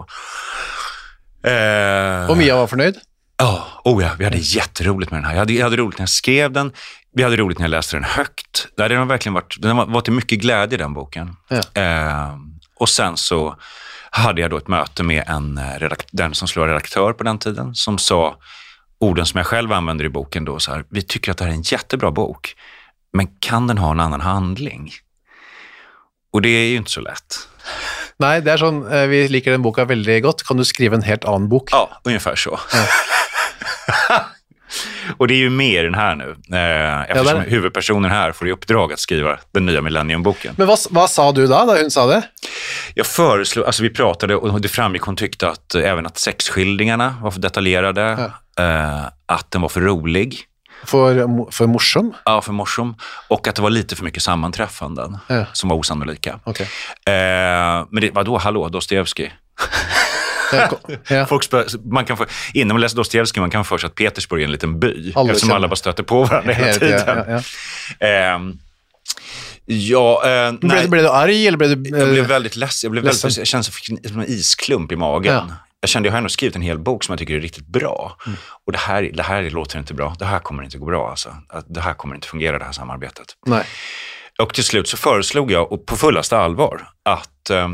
Eh, och Mia var förnöjd? Ja, oh ja, vi hade jätteroligt med den här. Jag hade, jag hade roligt när jag skrev den. Vi hade roligt när jag läste den högt. Det har verkligen varit, den var, var till mycket glädje, den boken. Ja. Eh, och sen så hade jag då ett möte med en redakt- den som skulle vara redaktör på den tiden, som sa orden som jag själv använder i boken då, så här: vi tycker att det här är en jättebra bok, men kan den ha en annan handling? Och det är ju inte så lätt. Nej, det är sån, vi liker den boken väldigt gott. Kan du skriva en helt annan bok? Ja, ungefär så. Ja. Och det är ju mer den här nu. Eh, eftersom ja, huvudpersonen här får i uppdrag att skriva den nya Millennium-boken. Men vad, vad sa du då, när hon sa det? Jag föreslog, alltså vi pratade och det framgick, hon tyckte att även att sexskildringarna var för detaljerade. Ja. Eh, att den var för rolig. För, för morsom? Ja, för morsom. Och att det var lite för mycket sammanträffanden ja. Som var osannolika. Okay. Eh, men det var då, hallå, Dostojevskij. Ja. Folk spör, man kan få, innan man läser Dostojevskij, man kan få för sig att Petersburg är en liten by. Alla eftersom alla bara stöter på varandra hela tiden. Ja, ja, ja. Eh, ja, eh, blev, nej. blev du arg eller blev du... Jag blev väldigt ledsen. Jag, blev väldigt, jag kände som en isklump i magen. Ja. Jag kände, jag har ändå skrivit en hel bok som jag tycker är riktigt bra. Mm. Och det här, det här låter inte bra. Det här kommer inte gå bra. Alltså. Det här kommer inte fungera, det här samarbetet. Nej. Och till slut så föreslog jag, och på fullaste allvar, att, äh,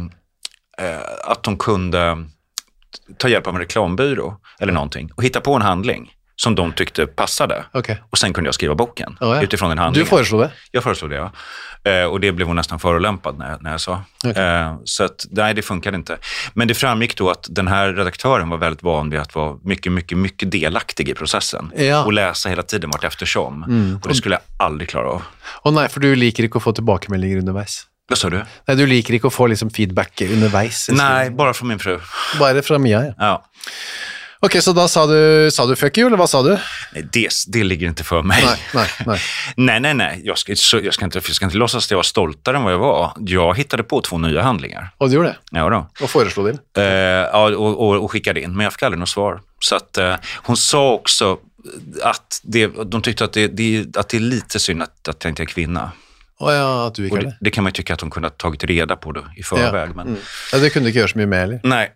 att de kunde ta hjälp av en reklambyrå eller någonting och hitta på en handling som de tyckte passade. Okay. Och sen kunde jag skriva boken oh, ja. utifrån den handlingen. Du föreslog det? Jag föreslog det, ja. Eh, och det blev hon nästan förolämpad när, när jag sa. Okay. Eh, så att, nej, det funkade inte. Men det framgick då att den här redaktören var väldigt van vid att vara mycket, mycket, mycket delaktig i processen. Ja. Och läsa hela tiden vart eftersom. Mm. Och det skulle jag aldrig klara av. Och nej, för du liker inte att få tillbakemeldinger underveis. Vad sa du? Nej, du liker inte att få liksom feedback underveis. Nej, bara från min fru. Bara från Mia, ja. Ja. Okej, okay, så då sa du, sa du fuck you, eller vad sa du? Nej, det, det ligger inte för mig. Nej, nej, nej. nej, nej, nej. Jag ska, jag, ska inte, jag ska inte låtsas att jag var stoltare än vad jag var. Jag hittade på två nya handlingar. Och du gjorde det? Ja då. Och föreslog din? Eh, ja, och, och, och skickade in. Men jag fick aldrig något svar. Så att eh, hon sa också att det, de tyckte att det, det, att det är lite synd att, att jag inte är kvinna. Oh, ja, att du gick det, det kan man ju tycka att de kunde ha tagit reda på det i förväg. Ja. Men... Mm. Ja, det kunde du inte göra så mycket med, eller? Nej.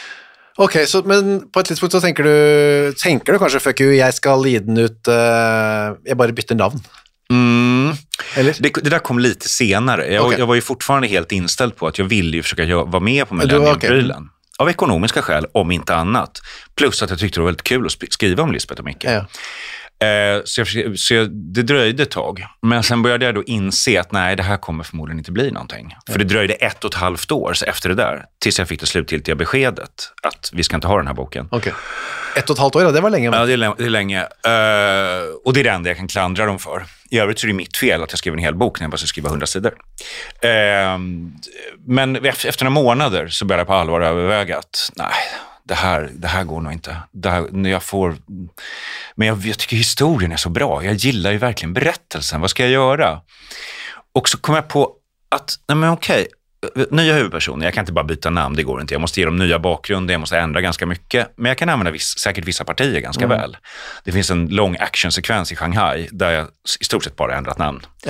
Okej, okay, så men på ett tidspunkt så tänker du, tänker du kanske fuck you, jag ska liden ut, uh, jag bara byter namn. Mm. Eller? Det, det där kom lite senare. Jag, okay. jag var ju fortfarande helt inställd på att jag ville ju försöka göra, vara med på Millennium-prylen. Okay. Av ekonomiska skäl, om inte annat. Plus att jag tyckte det var väldigt kul att skriva om Lisbeth och Micke. Ja. Eh, så jag, så jag, det dröjde ett tag. Men sen började jag då inse att nej, det här kommer förmodligen inte bli någonting. Ja. För det dröjde ett och ett halvt år så efter det där. Tills jag fick det slutgiltiga beskedet att vi ska inte ha den här boken. Okej. Okay. Ett och ett halvt år, det var länge. Ja, det är, det är länge. Uh, och det är det enda jag kan klandra dem för. I övrigt så är det mitt fel att jag skrev en hel bok när jag bara ska skriva hundra sidor. Uh, men efter några månader så började jag på allvar överväga att nej, det här, det här går nog inte. Det här, när jag får... Men jag, jag tycker historien är så bra. Jag gillar ju verkligen berättelsen. Vad ska jag göra? Och så kom jag på att, nej men okej, nya huvudpersoner, jag kan inte bara byta namn, det går inte. Jag måste ge dem nya bakgrunder, jag måste ändra ganska mycket. Men jag kan använda viss, säkert vissa partier ganska mm. väl. Det finns en lång actionsekvens i Shanghai där jag i stort sett bara ändrat namn. Ja.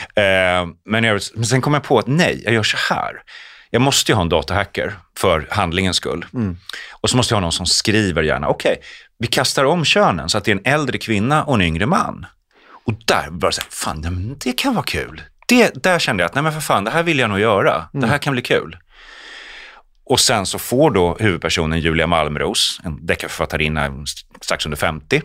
Eh, men, jag, men sen kom jag på att nej, jag gör så här. Jag måste ju ha en datahacker för handlingens skull. Mm. Och så måste jag ha någon som skriver gärna, okej, okay, vi kastar om könen så att det är en äldre kvinna och en yngre man. Och där bara så här, fan, det kan vara kul. Det, där kände jag att, nej men för fan, det här vill jag nog göra. Mm. Det här kan bli kul. Och sen så får då huvudpersonen Julia Malmros, en deckarförfattarinna strax under femtio,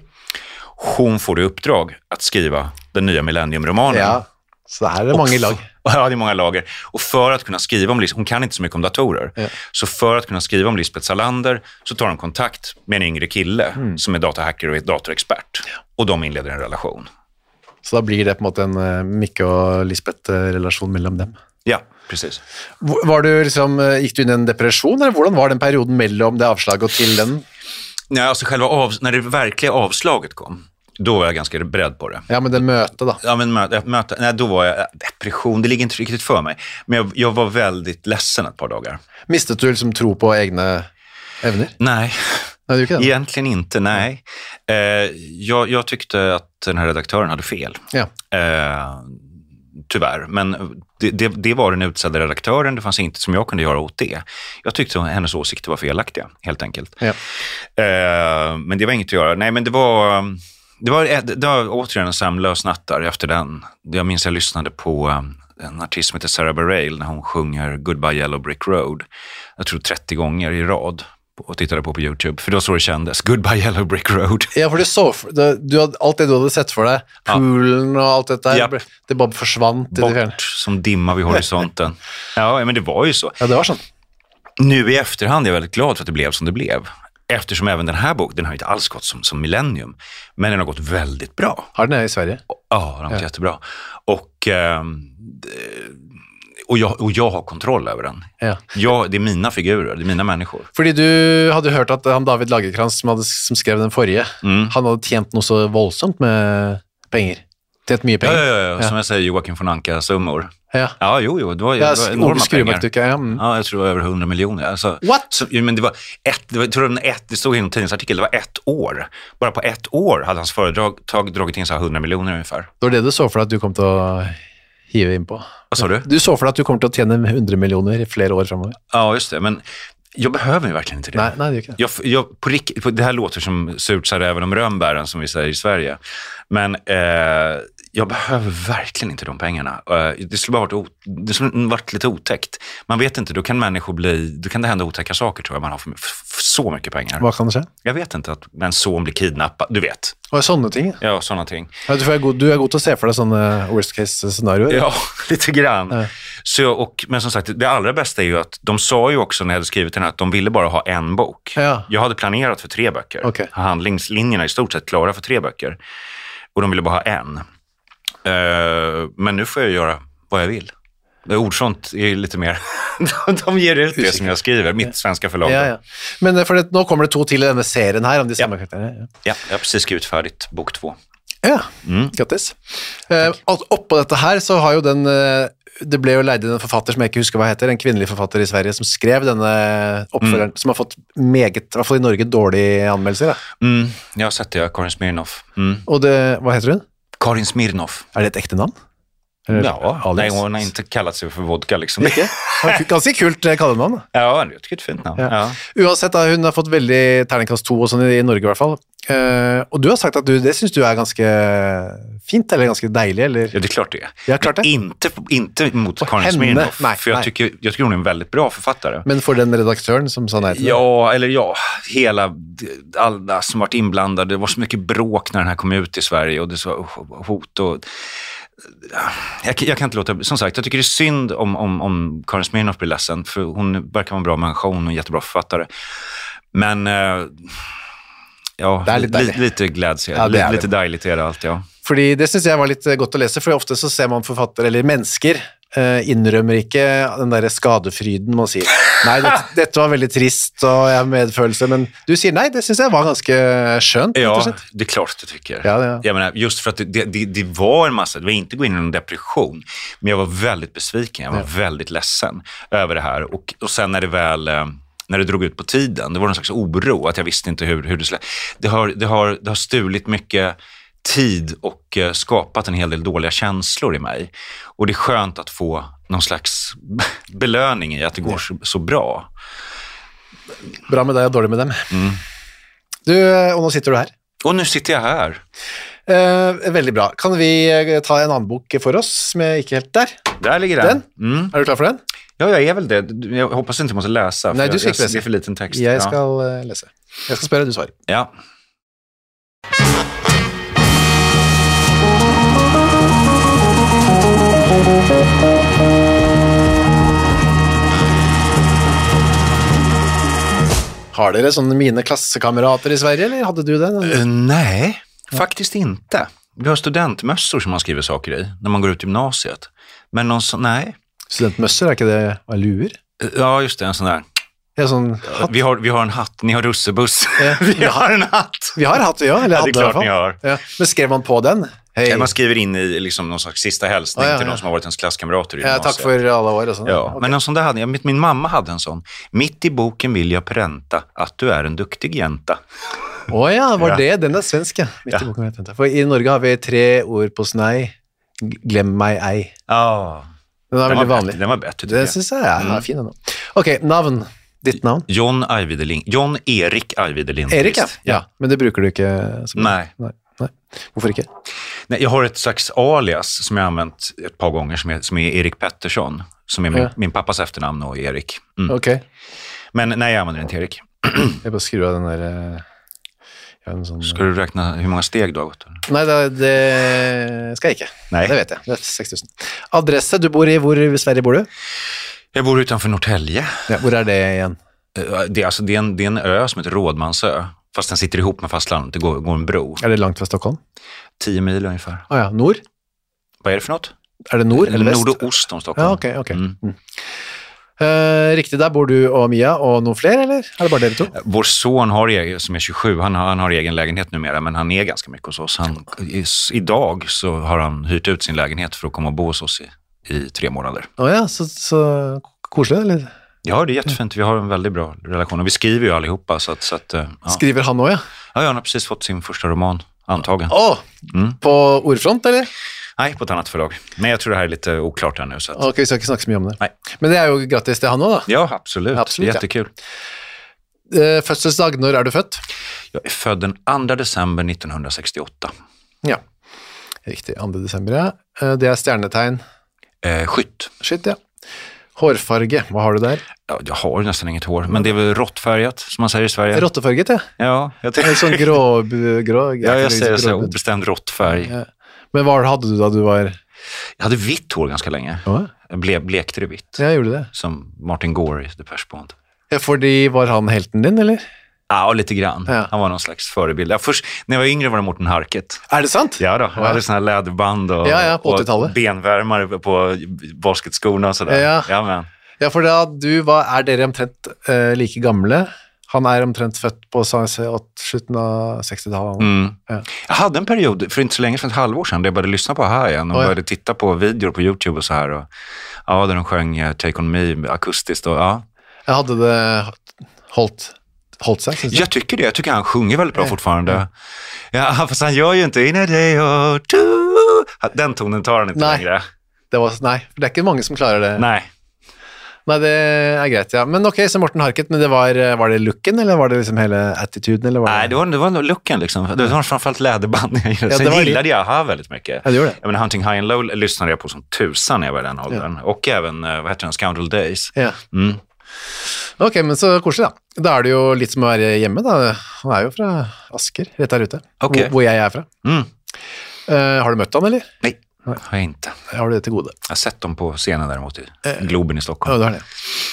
hon får det uppdrag att skriva den nya Millennium-romanen. Ja, så här är det många lag. Ja, det är många lager. Och för att kunna skriva om Lisbeth, hon kan inte så mycket om datorer. Ja. Så för att kunna skriva om Lisbeth Salander så tar de kontakt med en yngre kille mm. som är datahacker och är datorexpert. Ja. Och de inleder en relation. Så då blir det på något en uh, Micke och Lisbeth-relation mellan dem? Ja, precis. Var du liksom, gick du in i en depression eller hvordan var den perioden mellan det avslaget och till den? Nej, alltså själva av, när det verkliga avslaget kom, då var jag ganska beredd på det. Ja, men det möte då? Ja, men möte, möte nej, då var jag depression, det ligger inte riktigt för mig. Men jag, jag var väldigt ledsen ett par dagar. Mistade du liksom tro på egna evner? Nej, nej du egentligen inte, nej. Eh, jag, jag tyckte att den här redaktören hade fel. Ja. Eh, tyvärr, men det, det, det var den utsedda redaktören, det fanns inte som jag kunde göra åt det. Jag tyckte att hennes åsikter var felaktiga, helt enkelt. Ja. Eh, men det var inget att göra. Nej, men det var... Det var, det var återigen en sömnlös natt där efter den. Jag minns jag lyssnade på en artist som heter Sarah Bareilles när hon sjunger Goodbye Yellow Brick Road. Jag tror trettio gånger i rad och tittade på på YouTube. För då så det kändes. Goodbye Yellow Brick Road. Ja, för det så, det, du hade, allt det du hade sett för dig, poolen och allt det där, ja. Det bara försvann. Bort det som dimma vid horisonten. Ja, men det var ju så. Ja, det var så. Nu i efterhand är jag väldigt glad för att det blev som det blev. Eftersom även den här boken, den har inte alls gått som, som Millennium, men den har gått väldigt bra. Har den här i Sverige? Ja, den har gått ja. jättebra. Och, eh, och, jag, och jag har kontroll över den. Ja. Jag, det är mina figurer, det är mina människor. Fordi du hade hört att han David Lagerkrans som, hade, som skrev den förra, mm. han hade tjänat något så våldsamt med pengar. Tjänat mycket pengar. Ja, ja, ja, ja. Som jag säger, Joakim von Anka-summor. Ja. Ja, jo, jo, det var, ja, det var enorma pengar. Tycker jag. Mm. Ja, jag tror det var över hundra miljoner. Alltså, What? Så, men det var ett, det var, jag tror det, var ett, det stod i en tidningsartikel, det var ett år. Bara på ett år hade hans företag tag, dragit in så här hundra miljoner ungefär. Då är det du så för att du kom till att hiva in på. Vad sa du? Du så för att du kommer till att tjäna hundra miljoner i flera år framöver. Ja, just det. Men jag behöver ju verkligen inte det. Nej, nej det är inte. Jag, jag, på, på, det här låter som surt så även om rönnbären som vi säger i Sverige. Men eh, jag behöver verkligen inte de pengarna. Det skulle bara varit, det skulle varit lite otäckt. Man vet inte, då kan människor bli, då kan det hända otäcka saker tror jag, man har för, för så mycket pengar. Vad kan det säga? Jag vet inte, att en son blir kidnappad, du vet. Och sådana ting? Ja, sådana ting. Ja, du, är god, du är god att se för dig sådana worst case scenarier? Ja, lite grann. Ja. Så, och, men som sagt, det allra bästa är ju att de sa ju också när jag hade skrivit den här att de ville bara ha en bok. Ja. Jag hade planerat för tre böcker. Okay. Handlingslinjerna i stort sett klara för tre böcker. Och de ville bara ha en. Uh, men nu får jag göra vad jag vill. Ordsont är lite mer... de ger ut det som jag skriver, mitt svenska förlag. Ja, ja. Men för det, nu kommer det två till i den här serien här om de samma ja. karaktärerna. Ja. ja, jag har precis skrivit färdigt bok två. Ja, mm. grattis. Uh, och på detta här så har ju den... Uh, det blev jo leid inn en forfatter som jeg ikke husker hva heter, en kvinnelig forfatter i Sverige som skrev denne oppfølgeren, mm. som har fått meget, i hvert fall i Norge, dårlige anmeldelser. Mm. Jeg har sett det, Karin Smirnoff. Mm. Og det, hva heter hun? Karin Smirnoff. Er det et ekte navn? Ja, nej, hon har inte kallat sig för vodka liksom. Ikke? Ganske kult kallenavn. Ja, det är ett fint navn. Ja. Ja. Uansett, da, hun har fått veldig terningkast to og sånn i, i Norge i hvert fall. Uh, og du har sagt at du, det synes du är ganska fint, eller ganska dejligt, eller? Ja, det är klart det. Ja, klart det. Inte, inte mot Karin Smirnoff, nej, för jag, nej. Tycker, jag tycker hon är en väldigt bra författare. Men för den redaktören som sa nej till Ja, eller ja, hela, alla som varit inblandade, det var så mycket bråk när den här kom ut i Sverige och det var hot och... Jag, jag kan inte låta, som sagt, jag tycker det är synd om, om, om Karin Smirnoff blir ledsen, för hon verkar vara en bra människa, hon är en jättebra författare. Men uh, ja, det är lite, lite, lite glädsel, ja, lite, lite dejligt är det allt, ja. Fordi det synes jeg var litt godt å lese, for ofte så ser man forfattere, eller mennesker, eh, innrømmer ikke den der skadefryden man sier. Nei, dette, dette var veldig trist, og jeg har medfølelse, men du sier nei, det synes jeg var ganske skjønt. Ja, det är klart jag tycker. Ja, ja. Jag menar, just för att det, det, det var en massa, det var inte gå in i en depression, men jag var väldigt besviken, jag var ja. väldigt ledsen över det här, och, och sen när det väl... när det drog ut på tiden, det var någon slags oro, att jag visste inte hur, hur det skulle... Det har, det, har, det har stulit mycket tid och uh, skapat en hel del dåliga känslor i mig. Och det är skönt att få någon slags belöning i att det går så, så bra. Bra med dig och dåligt med dem. Mm. Du, och nu sitter du här. Och nu sitter jag här. Uh, väldigt bra. Kan vi ta en annan bok för oss som är inte helt där? Där ligger den. den? Mm. Är du klar för den? Ja, jag är väl det. Jag hoppas inte jag måste läsa. Nej, du ska jag, inte läsa. Det är för liten text. Jag ska ja. läsa. Jag ska spela, du svarar. Ja. Har dere sånne mine klassekamerater i Sverige, eller hade du det? Uh, nej, ja. faktiskt inte. Vi har studentmössor som man skriver saker i när man går ut gymnasiet. Men någon sån, nej. Studentmössor, är inte det lur? Ja, just det, en sån där. Ja, sån vi, har, vi har en hatt, ni har russebuss. Ja, vi har en hatt. Vi har hatt, ja. Eller ja, det är klart ni har. Ja. Men skrev man på den? Hej. Ja, man skriver in i liksom någon slags sista hälsning ja, ja, ja. till någon som har varit ens klasskamrater i ja, tack för alla år och sånt. Ja, okay. Men en sån där hade jag. Min mamma hade en sån. Mitt i boken vill jag pränta att du är en duktig jänta. Åh oh, ja, var ja. det? Den är svenska. Mitt ja. i boken, vet inte. För i Norge har vi tre ord på snaj. Glem mig ej. Ja. Den var den väldigt var vanlig. Bättre, den var bättre. Det syns jag är mm. fin ändå. Okej, okay, namn. Ditt namn? John Ajvide Lind. John Erik Ajvide Lindqvist. Erik, ja. ja. Men det brukar du inte... Som Nej. Nej. Nej. Varför inte? Nej, jag har ett slags alias som jag har använt ett par gånger som är, som är Erik Pettersson. Som är min, ja. min pappas efternamn och Erik. Mm. Okej. Okay. Men nej, jag använder inte Erik. Jag bara skruva den där... En sån... Ska du räkna hur många steg du har gått? Nej, det, det ska jag inte. Nej. Det vet jag. Det är sex tusen. Adresse, du bor i, var i Sverige bor du? Jag bor utanför Norrtälje. Ja, var är det igen? Det är, alltså, det, är en, det är en ö som heter Rådmansö. Fast den sitter ihop med fastlandet. Det går, går en bro. Är det långt från Stockholm? Tio mil ungefär. Ah, ja, nord? Vad är det för något? Är det nord eller väst? Nord och ost om Stockholm. Ja, okej, okay, okej. Okay. Mm. Mm. Uh, riktigt, där bor du och Mia och någon fler, eller? Är det bara det du tog? Vår son har egen, som är tjugosju, han har, han har egen lägenhet numera, men han är ganska mycket hos oss. Han, i, idag så har han hyrt ut sin lägenhet för att komma och bo hos oss i, i tre månader. Oh ja, så, så koselig, eller? Ja, det är jättefint. Vi har en väldigt bra relation och vi skriver ju allihopa. Så att, så att, ja. Skriver han också? Ja, han har precis fått sin första roman antagen. Åh, oh, mm. På Ordfront, eller? Nej, på ett annat förlag. Men jag tror det här är lite oklart ännu. Så att... Okej, okay, så jag kan snacka så mycket om det. Nej. Men det är ju grattis till han också då? Ja, absolut. absolut Jättekul. Ja. Uh, födelsedag, när är du född? Jag är född den andra december nittonhundrasextioåtta. Ja. Riktig, andre desember, ja. Eh, Det er stjernetegn. Eh, skytt. Skytt, ja. Hårfarge, vad har du där? Ja, jag har nästan inget hår, men det är väl råttfärgat som man säger i Sverige. Råttefarget, ja. Ja, jag Det är sån grå, grå. Ja, jag säger så, obestämd råttfärg. Ja. Men vad hade du då du var? Jag hade vitt hår ganska länge. Ja. Jag ble, blekte det vitt. Jag gjorde det. Som Martin Gore i Depeche Mode. Ja, fordi var han helten din, eller? Ja, lite grann. Ja. Han var någon slags förebild. Ja, först, när jag var yngre var det Morten Harket. Är det sant? Ja då, jag hade såna här läderband och, Ja, ja, på åttiotalet. och benvärmare på basketskorna och sådär. Ja. Ja, men. Ja, for da du var, er dere omtrent eh, like gamle? Han er omtrent født på sa- sa- slutten av sextiotalet. Mm. Ja. Jag hade en period, för inte så länge, för ett halvår sedan, där jag började lyssna på här igen och Oh, ja. började titta på videor på YouTube och så här. Och, ja, där de sjöng eh, Take On Me akustiskt. Och, ja. Jeg hadde det holdt, holdt seg, synes jeg. Jag tycker det. Jag tycker han sjunger väldigt bra Ja. fortfarande. Ja, fast han gör ju inte in a day or two. Den tonen tar han inte Nej. längre. Det var, nei, for det er ikke mange som klarer det. Nej. Nei, det er greit, ja. Men ok, så Morten Harket, men det var, var det looken, eller var det liksom hele attituden, eller var det? Nej, det var, det var nog looken liksom. Det var framförallt läderband jag gillade. Ja, Sen det var gillade jag Aha väldigt mycket. Ja, det gjorde det. Jag menar, Hunting High and Low lyssnade jag på som tusan när jag var i den åldern. Och även, eh, vad heter den, Scoundrel Days. Ja. Mm. Ok, men så koselig da. Da er det jo litt som å være hjemme da. Han er jo fra Asker, rett der ute, Ok. hvor, hvor jeg er fra. Mm. Eh, har du møtt han, eller? Nej, har jag inte. Har du det til gode? Jag har sett dem på scenen däremot i Globen i Ja, Stockholm. du har det.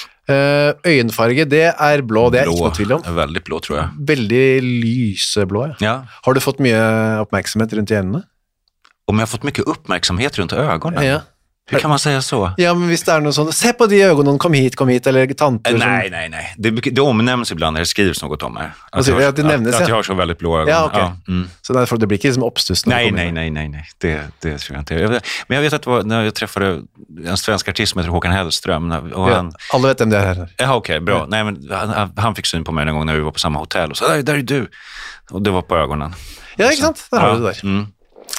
Eh, øyenfarge, det er blå, det er ikke Blå, noe tvil om. väldigt blå tror jag. Veldig lyseblå, ja. Ja. Har du fått mye oppmerksomhet rundt øynene? Om jag har fått mycket uppmärksamhet runt ögonen. Ja. Hur kan man säga så? Ja, men hvis det er noe sånn, se på de øynene, kom hit, kom hit, eller tanter Eh, som... Nej, nej, nej. Det, det omnämns ibland när det skrivs något om mig. Att, Alltså, jag, ja, det nämnes, att, att ja. jag har så väldigt blå ögon. Ja, okej. mm. Så derfor, det blir ikke liksom oppstuss når det Nej, kommer nej, inn. nej, nej, nej. Det, det tror jag inte. Jag vet, men jag vet att det var när jag träffade en svensk artist som heter Håkan Hellström. Och Ja, han, alle vet hvem det er her. ja, okej, bra. Nej, men han, han fick syn på mig en gång när vi var på samma hotell och sa, där, där är du. Och det var på ögonen. Ja, ikke sant? Der har du det der. Mm.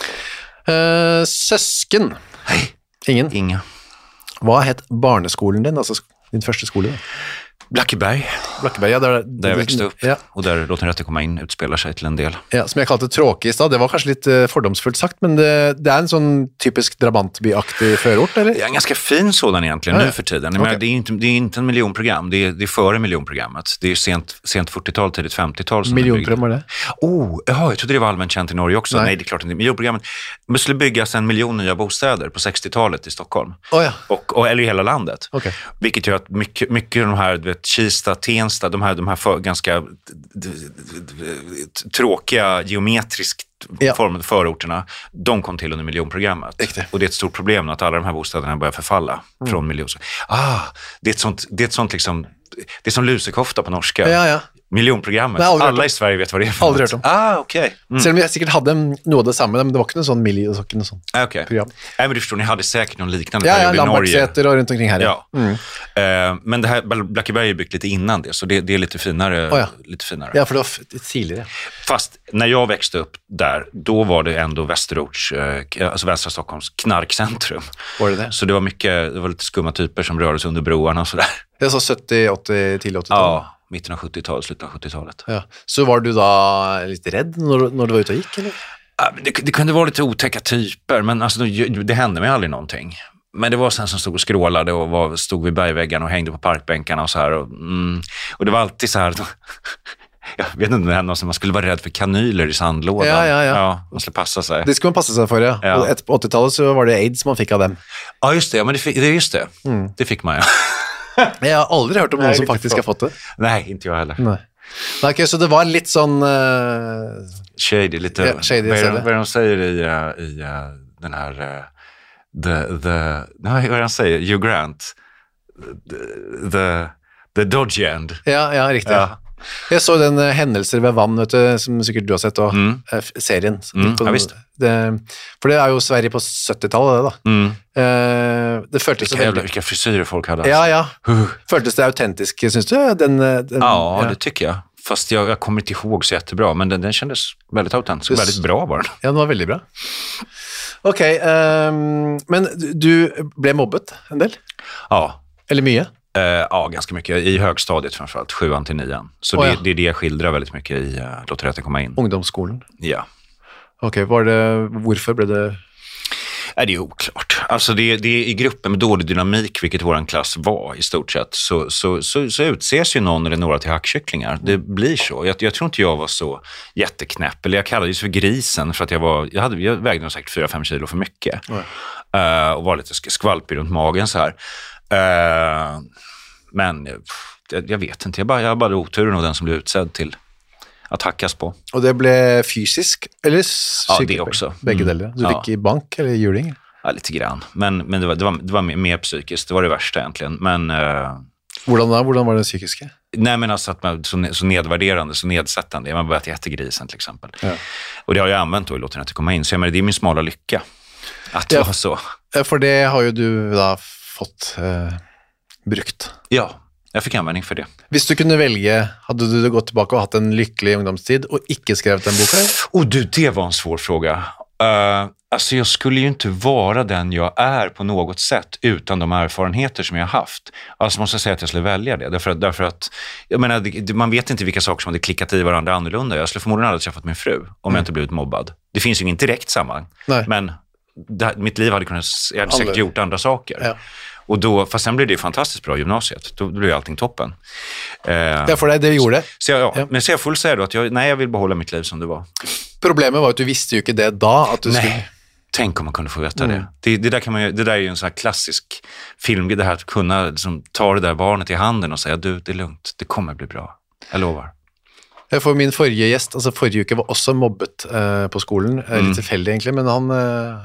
Eh, søsken. Nej, Ingen. inga. Hva het barneskolen din, altså din første skole? Da? Blackeberg, Blakkeberg, ja. Der, där jag växte upp. Ja, Och där Låt den rätte komma in utspelar sig till en del. ja, som jeg kalte tråkig i stad. Det var kanskje litt eh, fordomsfullt sagt, men det, det er en sånn typisk drabantbyaktig førort, eller? Ja, en ganska fin sådan egentligen Ja, nu ja. för tiden. Jag Okej. menar, det, är inte, det är inte en miljonprogram, det är, det är före miljonprogrammet. Det är sent, sent fyrtiotal, tidigt femtiotal. som är Miljonprogram var det? byggt. Oh, jaha, jag trodde det var allmänt känt i Norge också. Nej. Nej, det är klart inte. Miljonprogrammet, det skulle byggas en miljon nya bostäder på sextiotalet i Stockholm. Å ja, Och, och, eller i hela landet. ok. Vilket gör att mycket, mycket av de här, du vet, Kista, Tensta, de här, de här för, ganska d- d- d- tråkiga geometriskt Ja. formade förorterna, de kom till under miljonprogrammet. Riktigt. Och det är ett stort problem att alla de här bostäderna börjar förfalla Mm. från miljon. Ah, det är ett sånt, det är ett sånt liksom, det är som lusekofta på norska. Ja, ja. Miljonprogrammet. Nej, aldrig hört Alla om. i Sverige vet vad det är för Aldrig något. hört om. Ah, okej. Mm. Selv om jeg sikkert hadde noe av det samme, men det var ikke noe sånn milli, det var ikke noe sånn Ah, okej. program. Nej, men du förstår, ni hade säkert någon liknande Ja, ja, period i Norge. Lambertseter og rundt omkring her. Ja. Mm. Eh, men det här Blackeberg är byggt lite innan det, så det, det är lite finare. Oh, ja. lite finare. Ja, for det var f- tidligere. Fast när jag växte upp där, då var det ändå Västerorts, eh, alltså västra Stockholms knarkcentrum. Var det det? Så det var mycket, det var lite skumma typer som rörde sig under broarna och sådär. Det sa sytti, åtti, tidlig åttiotal. Ja, mitten av sjuttiotalet, slutet av sjuttiotalet. Ja. Så var du da litt redd når, når du var ute og gikk, eller? Ja, men det, det kunde vara lite otäcka typer, men alltså, det, det hände mig aldrig någonting. Men det var sen som stod och skrålade och var, stod vid bergväggarna och hängde på parkbänkarna och så här. Och, mm, och det var alltid så här... Jag vet inte om det hände någon som man skulle vara rädd för kanyler i sandlådan. Ja, ja, ja. Ja, man skulle passa sig. Det skulle man passe seg for, ja. Ja. Og etter på åttitallet så var det aids man fikk av dem. Ja, just det. Ja, men det, fick, det är just det. Mm. Det fick man, ja. Jeg har aldri hørt om Nej, noen som lite faktisk så. har fått det. Nej, inte jag heller. Nei. Nei, ok, så det var litt sånn eh, Shady, lite... Ja, shady, vad, är ser det, det. vad är det de säger i, uh, i uh, den här... Uh, the, the, nej, vad är det de säger? Hugh Grant. The, the, the dodgy end. Ja, ja, riktig. Ja. Jeg så den eh, Hendelser ved vann, vet du, som sikkert du har sett, og Mm. eh, f- serien. Så Mm, på- ja, visst. Det, for det er jo Sverige på syttitallet, det da. Mm. Eh, det føltes så Vilka, jävla, veldig... vilka frisyrer folk hade. Ja, ja. Uh. Føltes det autentisk, synes du? Den, eh, den, Ja, det tycker jag. Fast jag, jag kommer inte ihåg så jättebra, men den, den kändes väldigt autentisk. Just- Väldigt bra var den. Ja, den var veldig bra. Ok, ehm, men du ble mobbet en del? Ja. Eller mye? Eh, ja, ganska mycket. I högstadiet framförallt, sjuan till nian. Så Oh, det, ja. det är det jag skildrar väldigt mycket i uh, Låt rätten komma in. Ungdomsskolen. Ja. Ok, var det, hvorfor ble det... Är det är oklart. Alltså det, det är i grupper med dålig dynamik, vilket våran klass var i stort sett, så, så, så, så utses ju någon eller några till hackkycklingar. Det blir så. Jag, jag tror inte jag var så jätteknäpp, eller jag kallades för grisen för att jag var, jag, hade, jag vägde nog säkert fyra fem kilo för mycket. Mm. Uh, och var lite skvalpig runt magen så här. Uh, men jag, jag vet inte, jag bara, jag bara oturen och den som blev utsedd till att hackas på. Och det blev fysisk, eller psykisk? Ja, det också. Begge mm. delar. Du ja. gick i bank eller juling? Ja, lite grann. Men, men det, var, det, var, det var mer psykiskt. Det var det värsta egentligen. Men, uh, Hvordan, da? Hvordan var det psykiska? Nej, men alltså att man, så, så nedvärderande, så nedsättande. Man börjat jättegrisen till exempel. Ja. Och det har jag använt då i låten att komma in. Så jag menar, det är min smala lycka att ja. vara så. Ja, för det har ju du da fått uh, brukt. Ja. Jag fick användning för det. Hvis du kunde välja, hade du gått tillbaka och haft en lycklig ungdomstid och inte skrivit den boken? Oh du, det var en svår fråga. Uh, alltså jag skulle ju inte vara den jag är på något sätt utan de erfarenheter som jag har haft. Alltså måste jag säga att jag skulle välja det. Därför att, därför att jag menar, det, man vet inte vilka saker som hade klickat i varandra annorlunda. Jag skulle förmodligen aldrig träffat min fru om mm. jag inte blivit mobbad. Det finns ju ingen direkt sammanhang. Nej. Men det, mitt liv hade kunnat, jag hade säkert gjort andra saker. Ja. Och då, fast sen blev det fantastiskt bra i gymnasiet. Då blev allting toppen. Eh, ja, för det, det gjorde det. Så jag, ja. Ja. Men så jag får säga då att jag, nej, jag vill behålla mitt liv som det var. Problemet var att du visste ju inte det då. Att du nej, skulle... tänk om man kunde få veta mm. det. Det, det, där kan man ju, det där är ju en sån här klassisk film. Det här att kunna liksom, ta det där barnet i handen och säga, du, det är lugnt. Det kommer bli bra. Jag lovar. For min forrige gjest, altså forrige uke var også mobbet eh, på skolen. Eh, litt mm. tilfeldig egentlig, men han... Eh...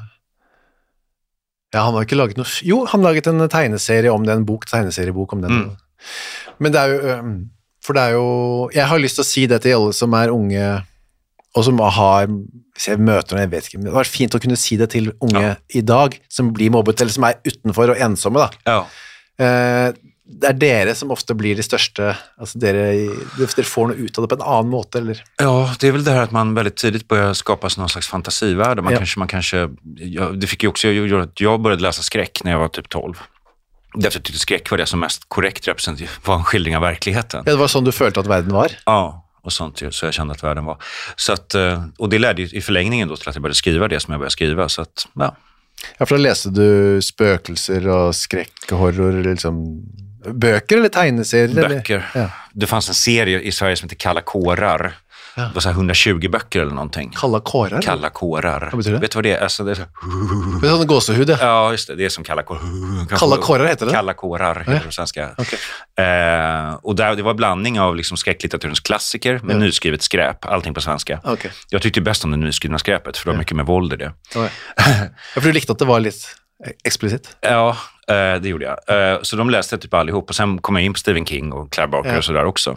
Ja, han har ikke laget noe... Jo, han laget en tegneserie om det, en bok, tegneseriebok om den. Mm. Men det er jo... For det er jo... Jeg har lyst til å si det til alle som er unge, og som har... Hvis jeg møter noen, jeg vet ikke, men det var fint å kunne si det til unge ja. I dag, som blir mobbet, eller som er utenfor og ensomme, da. Ja. Eh, det er dere som ofte blir de største, alltså dere, dere får noe ut av det på en annan måte, eller? Ja, det är väl det här att man väldigt tidigt börjar skapa någon slags fantasivärld. Man ja. kanske, man kanske, jag, det fick ju också göra att jag började läsa skräck när jag var typ tolv. Därför tyckte skräck var det som mest korrekt representativt, var en skildring av verkligheten. Ja, det var sån du följde att världen var? Ja, och sånt så jag kände att världen var. Så att, och det ledde i förlängningen då till att jag började skriva det som jag började skriva, så att, ja. Ja, för då läste du spökelser och skräck och horror, liksom... Böcker eller tegneserier? Böcker. Ja. Det fanns en serie i Sverige som heter Kalla kårar. Ja. Det var så här hundratjugo böcker eller någonting. Kalla kårar? Kalla kårar. Vad betyder det? Vet du vad det är? Alltså, det är så... Det är sån gåsehud. Ja, just det. Det är som kalla kårar. Kalla kårar heter det? Kalla kårar heter det på svenska. Okay. Eh, och där, det var blandning av liksom skräcklitteraturens klassiker med ja. Nyskrivet skräp. Allting på svenska. Okay. Jag tyckte bäst om det nyskrivna skräpet, för det var ja. mycket mer våld i det. Ja, för du likte att det var lite explicit. Ja, det gjorde jag. Så de läste typ allihop. Och sen kom jag in på Stephen King och Clive Barker ja. Och sådär också.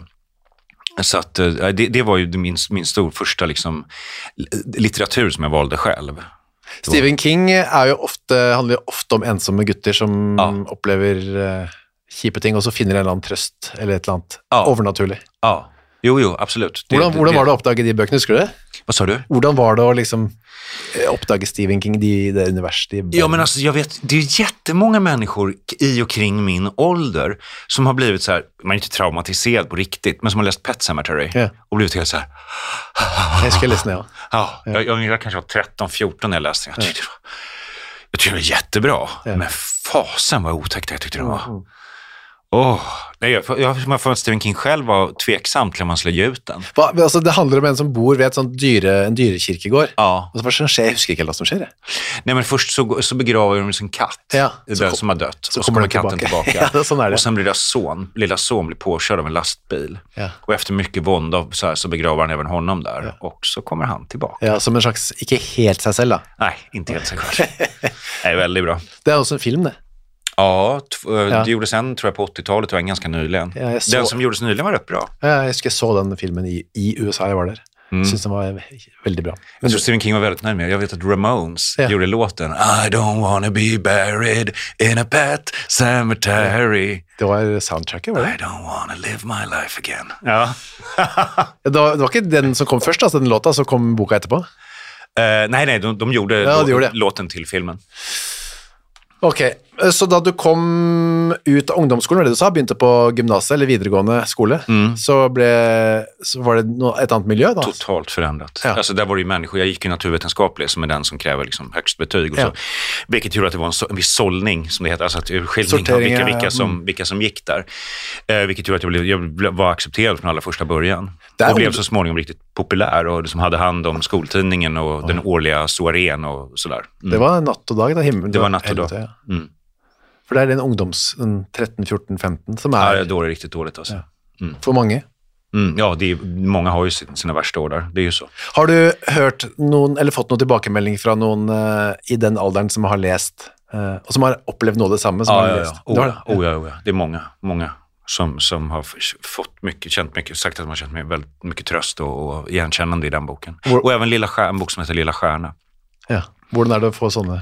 Så att det, det var ju min, min stor första liksom, litteratur som jag valde själv. Stephen var... King är ju ofta, handlar ju ofta om ensamma gutter som ja. Upplever uh, kjipe ting och så finner en eller annan tröst eller ett eller annat ja. Övernaturligt. Ja, jo, jo, absolut. Det, hvordan, det, hvordan det... var det å oppdage de bøkene, husker du det? Vad sa du? Hvordan var det å liksom oppdage Stephen King, de, det universet? De ja, men alltså jag vet, det är jättemånga människor i och kring min ålder som har blivit så här, man är inte traumatiserad på riktigt, men som har läst Pet Sematary ja. Och blivit helt så här. Jag ska läsa ja. Ja, ja. Jag, jag kanske var tretton fjorton när jag läste. Jag tyckte, ja. jag tyckte det var jättebra, ja. Men fasen var otäckt jag tyckte det var. Mm. Oh, nej, jag, jag, jag får att Stephen King själv var tveksam till om man skulle ge ut den. Va, alltså, det handlar om en som bor vid ett sånt dyre, en dyrekirkegård. Ja. Och så vad som sker, jag husker inte vad som sker. Nej, men först så, så begraver de sin katt, ja, den som har dött. Så och så kommer katten tillbaka. tillbaka. Ja, sån är det. Och sen blir deras son, lilla son blir påkörd av en lastbil. Ja. Och efter mycket vånda så, så begraver han även honom där. Ja. Och så kommer han tillbaka. Ja, som en slags, inte helt sig själv. Nej, inte helt sig själv. Det är väldigt bra. Det är också en film det. Ja, t- ja, det gjordes sen tror jag på åttiotalet, var en ganska nyligen. Ja, så... Den som gjordes nyligen var rätt bra. Ja, jag ska så den filmen i, i U S A, jag var där. Mm. Syns den var väldigt bra. Men så Stephen King var väldigt nöjd med. Jag vet att Ramones ja. Gjorde låten I don't wanna be buried in a pet cemetery. Ja. Det var soundtracket, var det? I don't wanna live my life again. Ja. det, var, det var inte den som kom först, alltså den låten, så kom boka efterpå? Uh, nej, nej, de, de gjorde, ja, de gjorde låten till filmen. Okej, Så da du kom ut av ungdomsskolen, var det du sa, begynte på gymnaset eller videregående skole, mm. så, ble, så var det noe, ett annat miljö då? Totalt förändrat. Ja. Alltså där var det ju människor, jag gick ju naturvetenskaplig som är den som kräver liksom högst betyg och ja. så. Vilket gjorde att det var en, så, en viss sållning som det heter, alltså att urskiljning av vilka, vilka, som, mm. vilka som gick där. Eh, vilket gjorde att jag, blev, jag var accepterad från allra första början. Där och blev så småningom riktigt populär och liksom hade hand om skoltidningen och ja. den årliga soarén och sådär. Mm. Det var natt och dag då, himmel. Det var natt och dag. Ja. Mm. För det är en ungdoms, en tretton, fjorton, femton som är... Ja, då är det riktigt dåligt alltså. Ja. Mm. För många? Mm, ja, det är, många har ju sina värsta år där, det är ju så. Har du hört någon, eller fått någon tillbakemelding från någon uh, i den åldern som har läst, uh, och som har upplevt något detsamma som ja, har ja, läst? Ja, oh, ja. Oh, ja, oh, ja. Det är många, många som, som har fått mycket, känt mycket, sagt att de har känt väldigt mycket tröst och, och igenkännande i den boken. Vår... Och även Lilla Stjärna, en bok som heter Lilla Stjärna. Ja, hur är det att få sådana?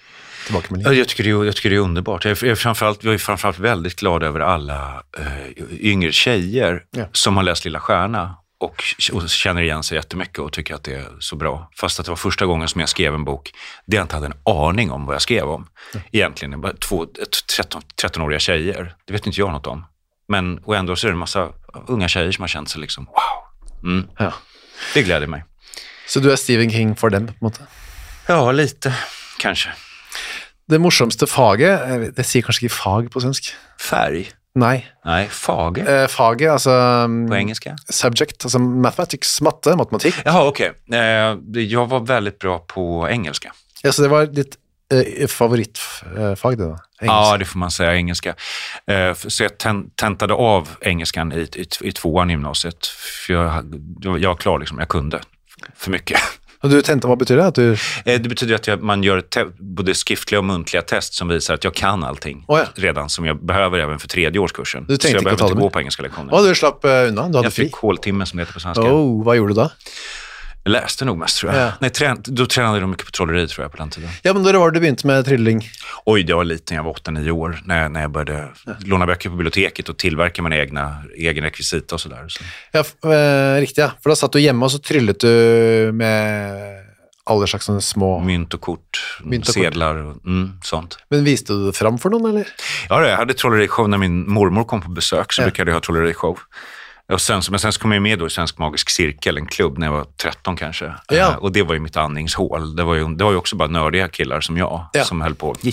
Jag tycker, det är, jag tycker det är underbart. Jag är framförallt, jag är framförallt väldigt glad över alla uh, yngre tjejer ja. som har läst Lilla Stjärna och, och känner igen sig jättemycket och tycker att det är så bra. Fast att det var första gången som jag skrev en bok där jag inte hade en aning om vad jag skrev om. Ja. Egentligen, bara två tretton-åriga tjejer. Det vet inte jag något om. Men, och ändå så är det en massa unga tjejer som har känt sig liksom, wow. Mm. Ja. Det gläder mig. Så du är Stephen King för dem på något sätt? Ja, lite, kanske. Det morsomste faget, det sier kanskje ikke fag på svensk. Färg? Nej. Nej, faget? Eh, faget, alltså... På engelska? Subject, alltså mathematics, matte, matematik. Jaha, okej. Okay. Eh, jag var väldigt bra på engelska. Ja, så det var ditt eh, favoritfag det då? Engelska. Ja, det får man säga, engelska. Eh, så jag ten- tentade av engelskan i, i, i tvåan i gymnasiet. För jag, jag var klar liksom, jag kunde för mycket. Och du tänkte, vad betyder det? Att du... Det betyder att jag, man gör te- både skriftliga och muntliga test som visar att jag kan allting oh ja. redan som jag behöver även för tredje årskursen. Du så jag behöver inte gå på på engelska lektioner. Ja, du slapp uh, undan, du hade jag fri. Jag fick håltimme som det heter på svenska. Oh, vad gjorde du då? Jag läste nog mest tror jag. Ja. Nej, trän- då tränade de mycket på trolleri tror jag på den tiden. Ja, men då var det du började med trilling? Oj, det var liten, jag var åtta nio år när jag, när jag började ja. låna böcker på biblioteket och tillverka mina egna egen rekvisita och sådär. Så. Ja, eh, riktigt ja. För då satt du hemma och så trillade du med... alla slags sånne små... Mynt och kort, Mynt och sedlar och mm, sånt. Men visste du det fram för någon, eller? Ja, jag hade trollerishow när min mormor kom på besök, så ja. brukade jag ha trollerishow. Och sen, men sen så kom jag med då i Svensk Magisk Cirkel, en klubb, när jag var tretton kanske. Ja. Uh, och det var ju mitt andningshål. Det var ju, det var ju också bara nördiga killar som jag, ja. som höll på.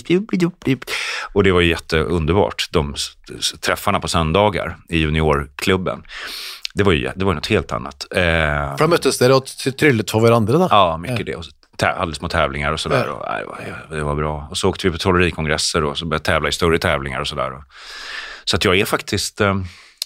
Och det var ju jätteunderbart, de träffarna på söndagar i juniorklubben. Det var ju det var något helt annat. Eh, För de möttes där och tryllet för varandra då? Ja, mycket ja. det. Och tä- alldeles små tävlingar och sådär. Ja. Och, nej, det, var, det var bra. Och så åkte vi på trollerikongresser och så började tävla i större tävlingar och sådär. Så att jag är faktiskt eh,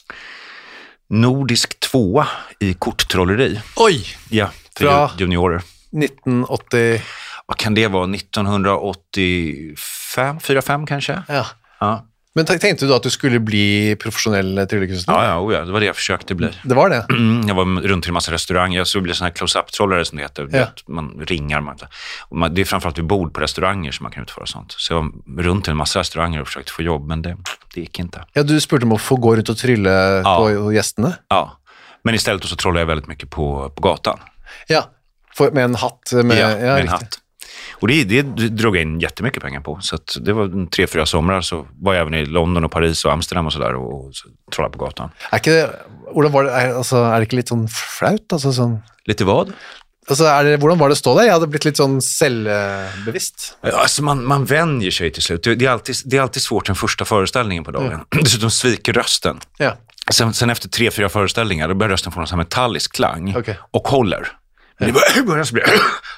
nordisk tvåa i korttrolleri. Oj! Ja, för Fra juniorer. nittonhundraåttio... Vad kan det vara? nittonhundraåttiofem, fyra fem kanske? Ja. Ja. Men tänkte du då att du skulle bli professionell tryllekunstnär? Ja, ja, oh ja, det var det jag försökte bli. Det var det? Mm, jag var runt till en massa restauranger. Jag skulle bli sån här close-up-trollare som det heter. Ja. Man ringar. Man, och man, det är framförallt vid bord på restauranger som man kan utföra sånt. Så jag var runt till en massa restauranger och försökte få jobb, men det, det gick inte. Ja, du spurte om att få gå runt och trylla ja. på gästerna? Ja, men istället så trollade jag väldigt mycket på, på gatan. Ja, med en hatt? Med, ja, ja, med en hatt. Och det, det drog jag in jättemycket pengar på. Så att det var tre, fyra somrar så var jag även i London och Paris och Amsterdam och sådär och, och så trollade på gatan. Är inte det, var det, är, alltså, är det inte lite sån flaut? Alltså, sån... Lite vad? Alltså, är det, hvordan var det att stå där? Jag hade blivit lite sån självbevisst. Ja, alltså man, man vänjer sig till slut. Det är, alltid, det är alltid svårt den första föreställningen på dagen. Mm. Dessutom sviker rösten. Ja. Sen, sen efter tre, fyra föreställningar då börjar rösten få någon sån här metallisk klang okay. och håller. Men ja. det börjar så bli...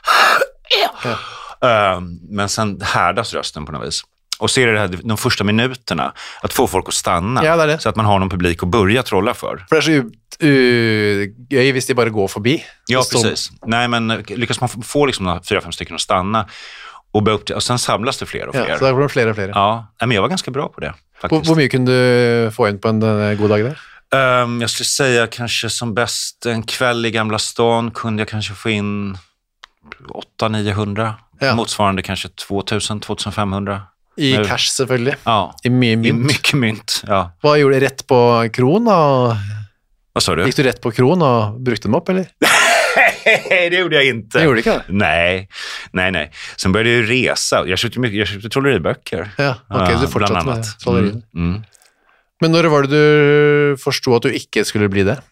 Ja. Uh, men sen härdas rösten på något vis. Och så är det här, de första minuterna att få folk att stanna ja, det det. Så att man har någon publik att börja trolla för. För det är så uh, gøy hvis de bara går förbi. Ja, precis. Nej, men lyckas man få liksom fyra, fem stycken att stanna och börja upp till, och sen samlas det fler och fler. Ja, så det var fler och fler. Ja, men jag var ganska bra på det faktiskt. Hur mycket kunde du få in på en, en god dag där? Um, jag skulle säga kanske som bäst en kväll i Gamla stan kunde jag kanske få in åtta niohundra. Ja. Motsvarande kanske tvåtusen till tvåtusenfemhundra. I cash selvfølgelig. Ja, I mycket mynt. I mycket mynt, ja. Vad gjorde du rätt på kron? Och... Vad sa du? Gick du rätt på kron och brukte dem upp, eller? Nej, det gjorde jag inte. Det gjorde inte? Nej, nej, nej. Sen började jag ju resa. Jag köpte, mycket, jag köpte trolleriböcker. Ja, okej, okay, du fortsatte med trollerier. Mm, mm. Men när var det du förstod att du inte skulle bli det?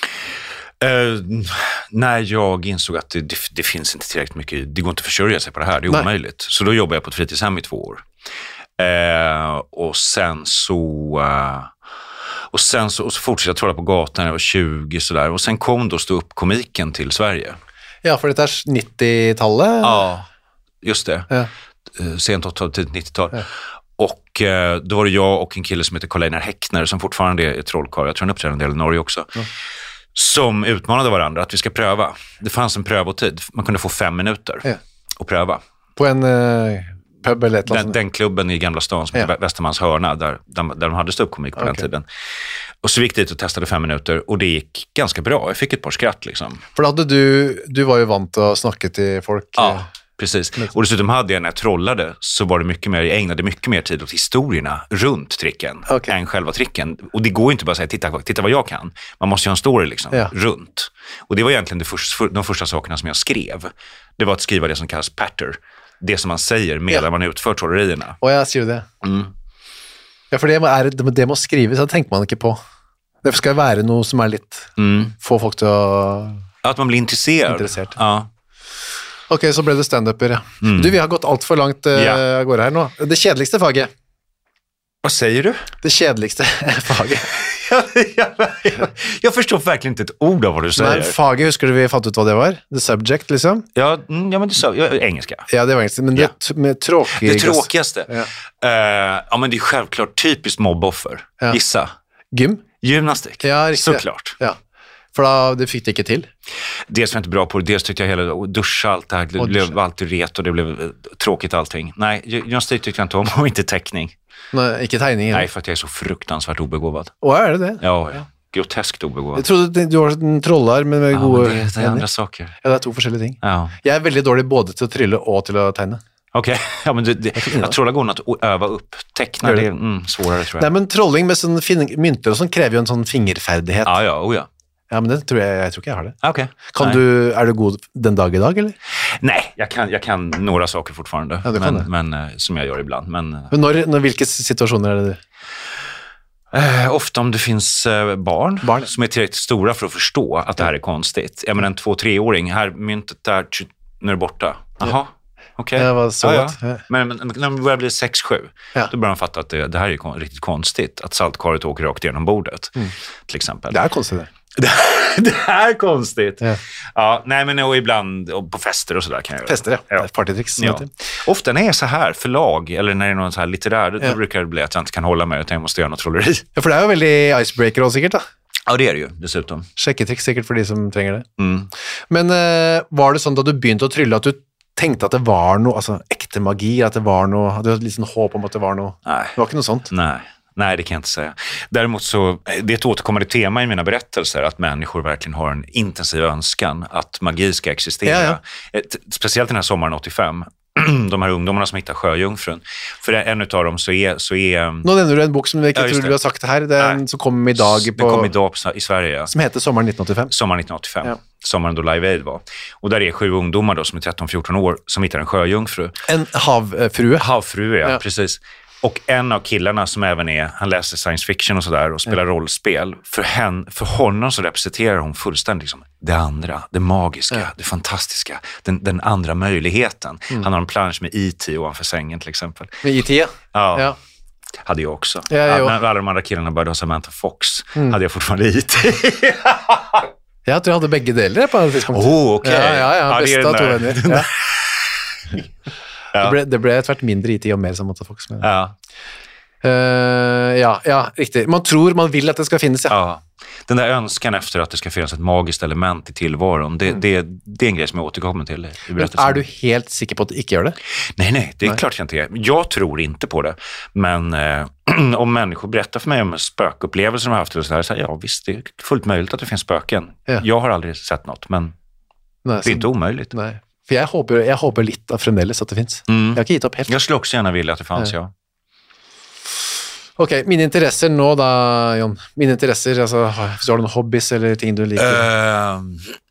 Uh, när jag insåg att det, det, det finns inte tillräckligt mycket, det går inte att försörja sig på det här, det är Nej. omöjligt. Så då jobbade jag på ett fritidshem i två år. Uh, och sen så... Uh, och sen så, och så fortsatte jag trolla på gatan när jag var tjugo sådär. Och sen kom då stå upp komiken till Sverige. Ja, för det är nittiotalet. Ja, just det. Ja. Uh, sent åttiotalet, tidigt nittiotal. Ja. Och eh, då var det jag och en kille som heter Karl-Einar Häckner som fortfarande är trollkarl. Jag tror han uppträder en del i Norge också. Ja. Som utmanade varandra att vi ska pröva. Det fanns en prövotid. Man kunde få fem minuter ja. och pröva. På en uh, pub eller ett den, den klubben i Gamla stan som ja. heter Västermans hörna där, där, där de hade ståuppkomik på okay. den tiden. Och så gick dit och testade fem minuter och det gick ganska bra. Jag fick ett par skratt liksom. För då hade du, du var ju vant att snacka till folk. Ja. Precis. Och dessutom hade jag när jag trollade så var det mycket mer, jag ägnade mycket mer tid åt historierna runt tricken okay. än själva tricken. Och det går ju inte bara att säga, titta, titta vad jag kan. Man måste ju ha en story liksom, ja. runt. Och det var egentligen det för, de första sakerna som jag skrev. Det var att skriva det som kallas patter. Det som man säger medan ja. man utför trollerierna. Och jag ser det. Mm. Ja, för det, är, det, det måste skrivas, så tänker man inte på. Det ska vara något som är lite, mm. få folk till att... Att man blir intresserad. intresserad. Ja. Okej, okay, så blev det stand-upper, ja. Mm. Du, vi har gått allt för långt uh, ja. går här nu. Det kedligaste faget. Vad säger du? Det kedligaste faget. jag, jag, jag, jag förstår verkligen inte ett ord av vad du säger. Men faget, huskar du vi fattat ut vad det var? The subject, liksom? Ja, ja men du sa, ja, engelska. Ja, det var engelska, men ja. det med tråkig... Det tråkigaste? Ja. Uh, ja, men det är självklart typiskt mobboffer. Ja. Gissa. Gym? Gymnastik. Ja, riktigt. Såklart. Ja. För då, det fick det inte till. Dels var jag inte bra på det, dels tyckte jag hela att duscha allt det här, det blev alltid ret och det blev tråkigt allting. Nej, gymnastik tyckte jag inte om och inte teckning. Nej, inte tegning. Nej, för att jag är så fruktansvärt obegåvad. Och är det det? Ja, ja. Groteskt obegåvad. Jag trodde du var en trollar med, med ja, gode... Men det är andra saker. Ja, det är två olika ting. Ja. Jag är väldigt dålig både till att trilla och till att tegna. Okej, okay. ja, men det, det, jag tror det går att öva upp. Teckna det är mm, svårare, tror jag. Nej, men trolling med sån fin- mynter och sånt kräver ju en sån fingerfärdighet. Ja, ja, oh ja. Ja, men det tror jag, jag tror inte jag har det. Okej. Okay. Kan du, är du god den dag i dag, eller? Nej, jag kan, jag kan några saker fortfarande. Ja, men, men, som jag gör ibland. Men, men när, när, vilka situationer är det? Eh, ofta om det finns eh, barn, barn som är tillräckligt stora för att förstå att det här är konstigt. Jag menar en två, treåring, här myntet där, nu är det borta. Jaha. Ja. Okej. Okay. Ja, så ja, ja. Men, men när man börjar bli sex sju, ja. då börjar man fatta att det, det här är kon- riktigt konstigt. Att saltkaret åker rakt genom bordet, mm. till exempel. Det är konstigt. Det, det är konstigt. Ja. Ja, nej, men och ibland och på fester och sådär kan jag göra. Fester, ja. ja. Partytricks. Ja. Ofta när jag är så här förlag eller när det är någon så här litterär, då ja. brukar det bli att jag inte kan hålla mig utan jag måste göra något trolleri. Ja, för det är ju väldigt icebreaker också säkert då. Ja, det är det ju dessutom. Checketricks säkert för de som tränger det. Mm. Men uh, var det sånt att du började att trylla att du tänkte att det var något, alltså äkta magi, att det var något, du hade lite hopp om att det var något. Nej. Det var inte något sånt. Nej. Nej, det kan jag inte säga. Däremot så, det är ett återkommande tema i mina berättelser att människor verkligen har en intensiv önskan att magi ska existera. Ja, ja. Ett, speciellt den här sommaren åttiofem, de här ungdomarna som hittar sjöjungfrun. För en av dem så är... Så är nu nämner du en bok som jag inte ja, tror du har sagt det här, den Nej. som kom idag på... Den kom idag på, i Sverige, ja. Som heter Sommaren nittonhundraåttiofem. Sommaren nittonhundraåttiofem. Ja. Sommaren då Live Aid var. Och där är sju ungdomar då som är tretton fjorton år som hittar en sjöjungfru. En havfrue. Havfrue, ja, ja. Precis. Och en av killarna som även är, han läser science fiction och sådär och spelar ja. rollspel. För, hen, för honom så representerar hon fullständigt liksom det andra, det magiska, ja. det fantastiska, den, den andra möjligheten. Mm. Han har en plansch med E T ovanför sängen till exempel. Med E T? Ja. ja. Hade jag också. Ja, ja, när alla de andra killarna började ha Samantha Fox mm. hade jag fortfarande E T. Jag tror jag hade bägge delar på en tidspunkt. Oh, okej. Okay. Ja, ja, ja. Bästa ja, två vänner. Ja. Ja. Det, ble, det blev tvärt mindre I T och mer Samantha Fox. Med. Ja. Uh, ja, ja, riktigt. Man tror, man vill att det ska finnas. Ja. Ja. Den där önskan efter att det ska finnas ett magiskt element i tillvaron, det, mm. det, det är en grej som jag återkommer till i berättelsen. Är du helt säker på att du inte gör det? Nej, nej, det är nej. klart jag inte är. Jag tror inte på det. Men eh, om människor berättar för mig om spökupplevelser de har haft, så här, så här, ja visst, det är fullt möjligt att det finns spöken. Ja. Jag har aldrig sett något, men nej, det är inte omöjligt. Nej. För jag hoppas, jag hoppas lite av framdeles att det finns. Mm. Jag har inte gitt upp helt. Jag skulle också gärna vilja att det fanns, ja. ja. Okej, okay, mina intresser nu då, John. Mina intresser, alltså, så har du några hobbys eller ting du liker? Uh,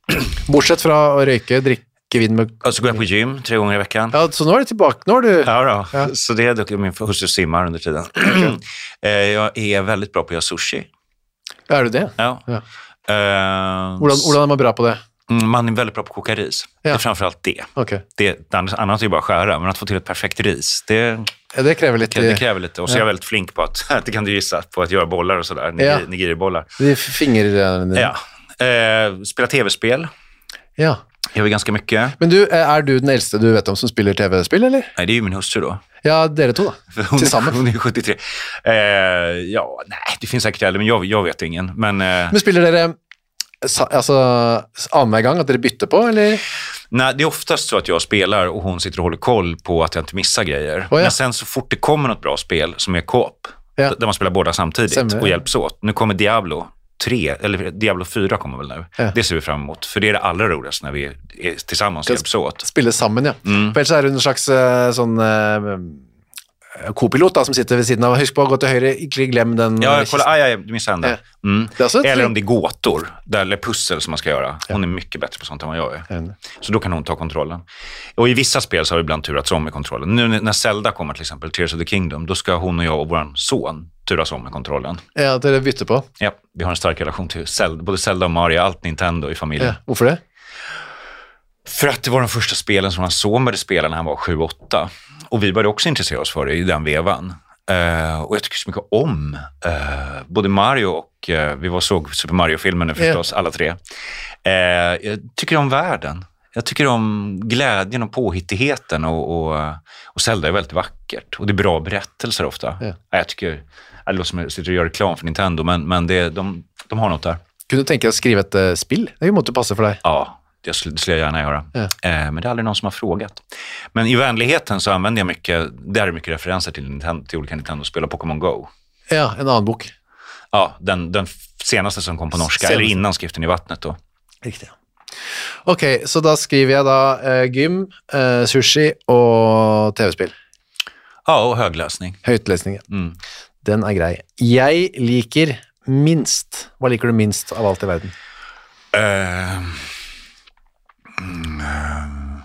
Bortsett fra å røyke, drikke vin med... Och så går jag på gym tre gånger i veckan. Ja, så nå er det tilbake. Nå er du... Ja, då. Ja. Så det är min hustru simmar under tiden. eh, jag är väldigt bra på att göra sushi. Er du det? Ja. Ja. Eh, Hvordan, hvordan er man bra på det? Man är väldigt bra på att koka ris. Ja. Det är framförallt det. Okay. det. Annat är ju bara skära, men att få till ett perfekt ris, det, ja, det kräver lite. det kräver lite. Och så ja. är jag väldigt flink på att, det kan du gissa, på att göra bollar och sådär. Ja. Nigiribollar. De finger... Ja. Eh, spela tv-spel. Ja. Gör vi ganska mycket. Men du, är du den äldste du vet om som spelar tv-spel, eller? Nej, det är ju min hustru då. Ja, dere to då. Hon, Tillsammans. hon är sjuttiotre. Eh, ja, nej, det finns säkert äldre, men jag, jag vet ingen. Men, eh, men spelar dere alltså annenhver gang att dere bytter på, eller? Nej, det är oftast så att jag spelar och hon sitter och håller koll på att jag inte missar grejer. Oh, ja. Men sen så fort det kommer något bra spel som är co-op, ja. där man spelar båda samtidigt Stämmer, och ja. hjälps åt. Nu kommer Diablo tre, eller Diablo fyra kommer väl nu. Ja. Det ser vi fram emot, för det är det allra roligaste när vi är tillsammans och hjälps åt. Spiller sammen, ja. Mm. For ellers er det en slags uh, sånn uh, kopilot da, som sitter ved siden av. Husk på å gå til høyre, ikke glem den. Ja, kolla, aj, aj, du missade den. Ja. Mm. Det eller om det är gåtor, där, eller pussel som man ska göra. Hon ja. är mycket bättre på sånt än vad jag är. Ja. Så då kan hon ta kontrollen. Och i vissa spel så har vi ibland turats om med kontrollen. Nu när Zelda kommer till exempel, Tears of the Kingdom, då ska hon och jag och vår son turas om med kontrollen. Ja, dere bytter på. Ja, vi har en stark relation till Zelda, både Zelda och Mario, allt Nintendo i familjen. Ja. Hvorfor det? För att det var de första spelen som han son började spela när han var sju åtta. Och vi började också intressera oss för det i den vevan. Uh, och jag tycker så mycket om uh, både Mario och uh, vi var såg Super Mario-filmen nu förstås, yeah. alla tre. Uh, jag tycker om världen. Jag tycker om glädjen och påhittigheten och, och, och Zelda är väldigt vackert. Och det är bra berättelser ofta. Yeah. Uh, jag tycker, det låter som att jag sitter och gör reklam för Nintendo, men, men det, de, de har något där. Kunde du tänka att skriva ett uh, spill? Det måste passa för dig. Ja. Det skulle jag gärna göra. Ja. Eh, men det är aldrig någon som har frågat. Men i vänligheten så använder jag mycket, det är mycket referenser till, Nintendo, till olika Nintendo-spel och Pokémon Go. Ja, en annan bok. Ja, den, den senaste som kom på norska, senaste. Eller innan Skriften i vattnet då. Riktigt. Okej, okay, så då skriver jag då eh, gym, eh, sushi och tv-spel. Ja, och högläsning. Högläsning. Mm. Den är grej. Jag liker minst, vad liker du minst av allt i världen? Uh... Mm.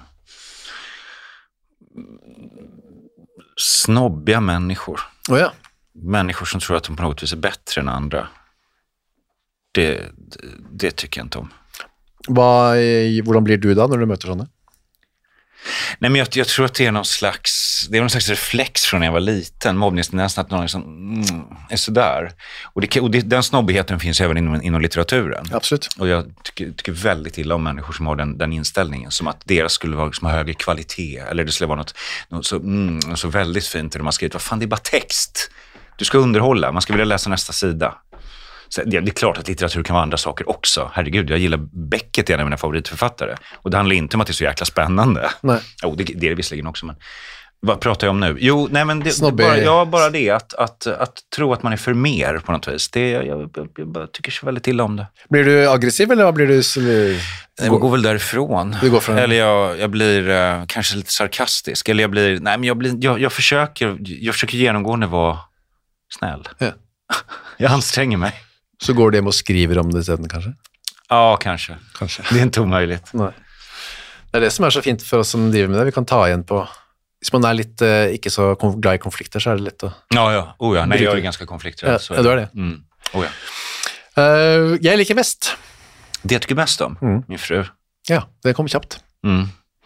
Snobbiga människor. Oh ja. Människor som tror att de på något vis är bättre än andra. Det, det, det tycker jag inte om. Vad, hvordan blir du då när du möter sådana? Nej, men jag, jag tror att det är någon slags det är någon slags reflex från när jag var liten. Mobbningstendensen att någon liksom, mm, är sådär. Och, det, och det, den snobbigheten finns även inom, inom litteraturen. Absolut. Och jag tycker, tycker väldigt illa om människor som har den, den inställningen. Som att deras skulle vara liksom, högre kvalitet. Eller det skulle vara något, något, så, mm, något så väldigt fint. Där man skrivit, vad fan, det är bara text. Du ska underhålla, man ska vilja läsa nästa sida. Så det, det är klart att litteratur kan vara andra saker också. Herregud, jag gillar Beckett, en av mina favoritförfattare. Och det handlar inte om att det är så jäkla spännande. Nej. Jo, det, det är det visserligen också, men vad pratar jag om nu? Jo, nej men det, det bara, ja, bara det att, att, att tro att man är för mer på något vis. Det, jag, jag, jag bara tycker så väldigt illa om det. Blir du aggressiv eller vad blir du? Eller... Jag går väl därifrån. Du går från... Eller jag, jag blir uh, kanske lite sarkastisk. Eller jag blir, nej men jag blir, jag, jag försöker, jag försöker genomgående vara snäll. Ja. Jag anstränger mig. Så går det med att skriva om det sen kanske? Ja, kanske. kanske. Det är inte omöjligt. Nej. Det är det som är så fint för oss som driver med det. Vi kan ta igen på... Hvis man är lite uh, inte så glad i konflikter så är det lätt att... Ja, ja. Oh, ja. Nej, jag är ganska konflikträdd. Ja, så ja, du är det. Mm. Oh, ja. Uh, jag liker bäst. Det jag tycker bäst om? Mm. Min fru. Ja, det kommer knappt. Mm.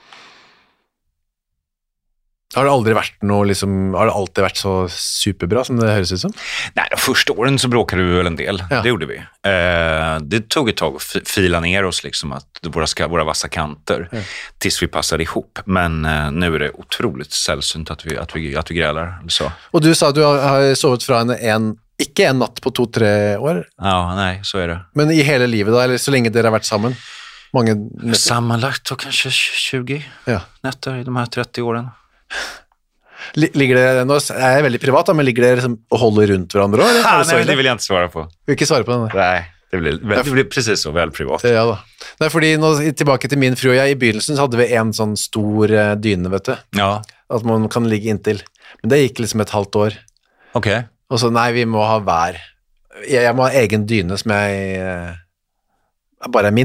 Har det aldrig varit något liksom, har det alltid varit så superbra som det hörs ut som? Nej, de första åren så bråkade vi väl en del. Ja. Det gjorde vi. Eh, det tog ett tag att fila ner oss liksom att våra, ska, våra vassa kanter ja. Tills vi passade ihop. Men eh, nu är det otroligt sällsynt att vi, att vi, att vi grälar. Så. Och du sa att du har, har sovit från henne en, inte en natt på två, tre år? Ja, nej, så är det. Men i hela livet då, eller så länge det har varit samman? Många sammanlagt då kanske tjugo ja. Nätter i de här trettio åren. Ligger det, nå er jeg veldig privat, men ligger det liksom og holder rundt hverandre også? Ja, nej, det vill jag inte svara på. Du vil ikke svare på den? Nej, det blir, det blir precis så, väl privat. Ja da. Nei, fordi nå, tilbake til min fru og jeg, i begynnelsen så hadde vi en sånn stor uh, dyne, vet du. Ja. At man kan ligge inntil. Men det gikk liksom et halvt år. Ok. Og så, nei, vi må ha hver. Jeg, jeg må ha egen dyne som jeg uh, bare er min.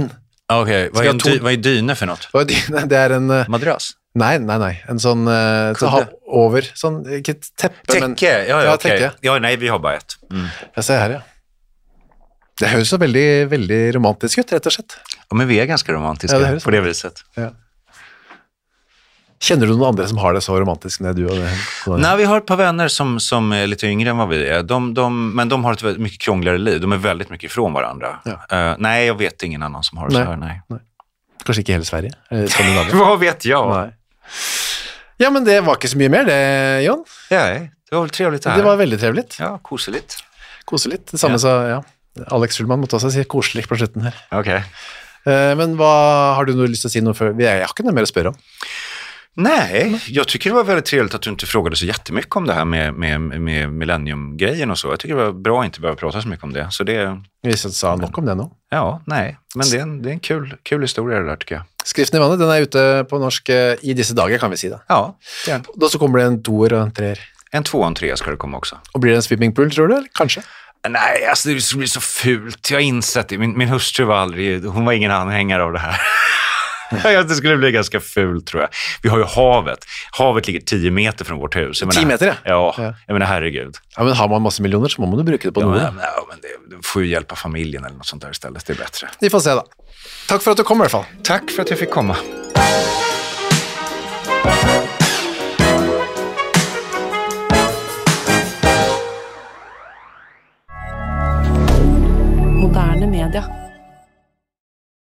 Okej, okay. vad, är to... vad är dyne för något? Vad är dyne? Det är en... Uh... Madrass? Nej, nej, nej. En sån... Uh, så ha over. Sånn, ikke teppe, Tekke? men... Ja, ja, ja, okej. Okay. Ja, nej, vi har bara ett. Mm. Jag ser här, ja. Det høres så veldig, veldig romantisk ut, rett og slett. Ja, men vi är ganska romantiska ja, det på det viset. Ja. Känner du någon andra som har det så romantiskt när du och det? Nej, vi har ett par vänner som, som är lite yngre än vad vi är. De, de, men de har ett väldigt mycket krångligare liv. De är väldigt mycket ifrån varandra. Ja. Uh, nej, jag vet ingen annan som har det nej. så här. Nej. nej. Kanske inte hela Sverige. Vad vet jag? Nej. Ja, men det var inte så mycket mer det, John. Ja, det var väl trevligt det här. Det var väldigt trevligt. Ja, koseligt. Koseligt. Det samme ja. sa, ja. Alex Schulman måtte også si koselig på slutten her. Okej. Uh, men vad har du nog lust att säga något för? Vi är inte mer att spöra om. Nej, jag tycker det var väldigt trevligt att du inte frågade så jättemycket om det här med, med, med millennium-grejen och så. Jag tycker det var bra att inte behöva prata så mycket om det. Så det vi sa nog om det nu. Ja, nej. Men det är en, det är en kul, kul historia det där tycker jag. Skriften i vannet, den är ute på norsk i dessa dagar kan vi säga. Ja, det är. Då så kommer det en toer och en treer. En två och en tre ska det komma också. Och blir det en swimmingpool tror du? Eller? Kanske? Nej, alltså det blir så fult. Jag har insett det. Min, min hustru var aldrig, hon var ingen anhängare av det här. Det skulle bli ganska fult tror jag. Vi har ju havet. Havet ligger tio meter från vårt hus. tio meter? Ja, ja, jag menar herregud. Ja, men har man massa miljoner så må man bruka det på ja, något. Men, ja, men det, du får ju hjälpa familjen eller något sånt där istället. Det är bättre. Vi får se då. Tack för att du kom i alla fall. Tack för att jag fick komma.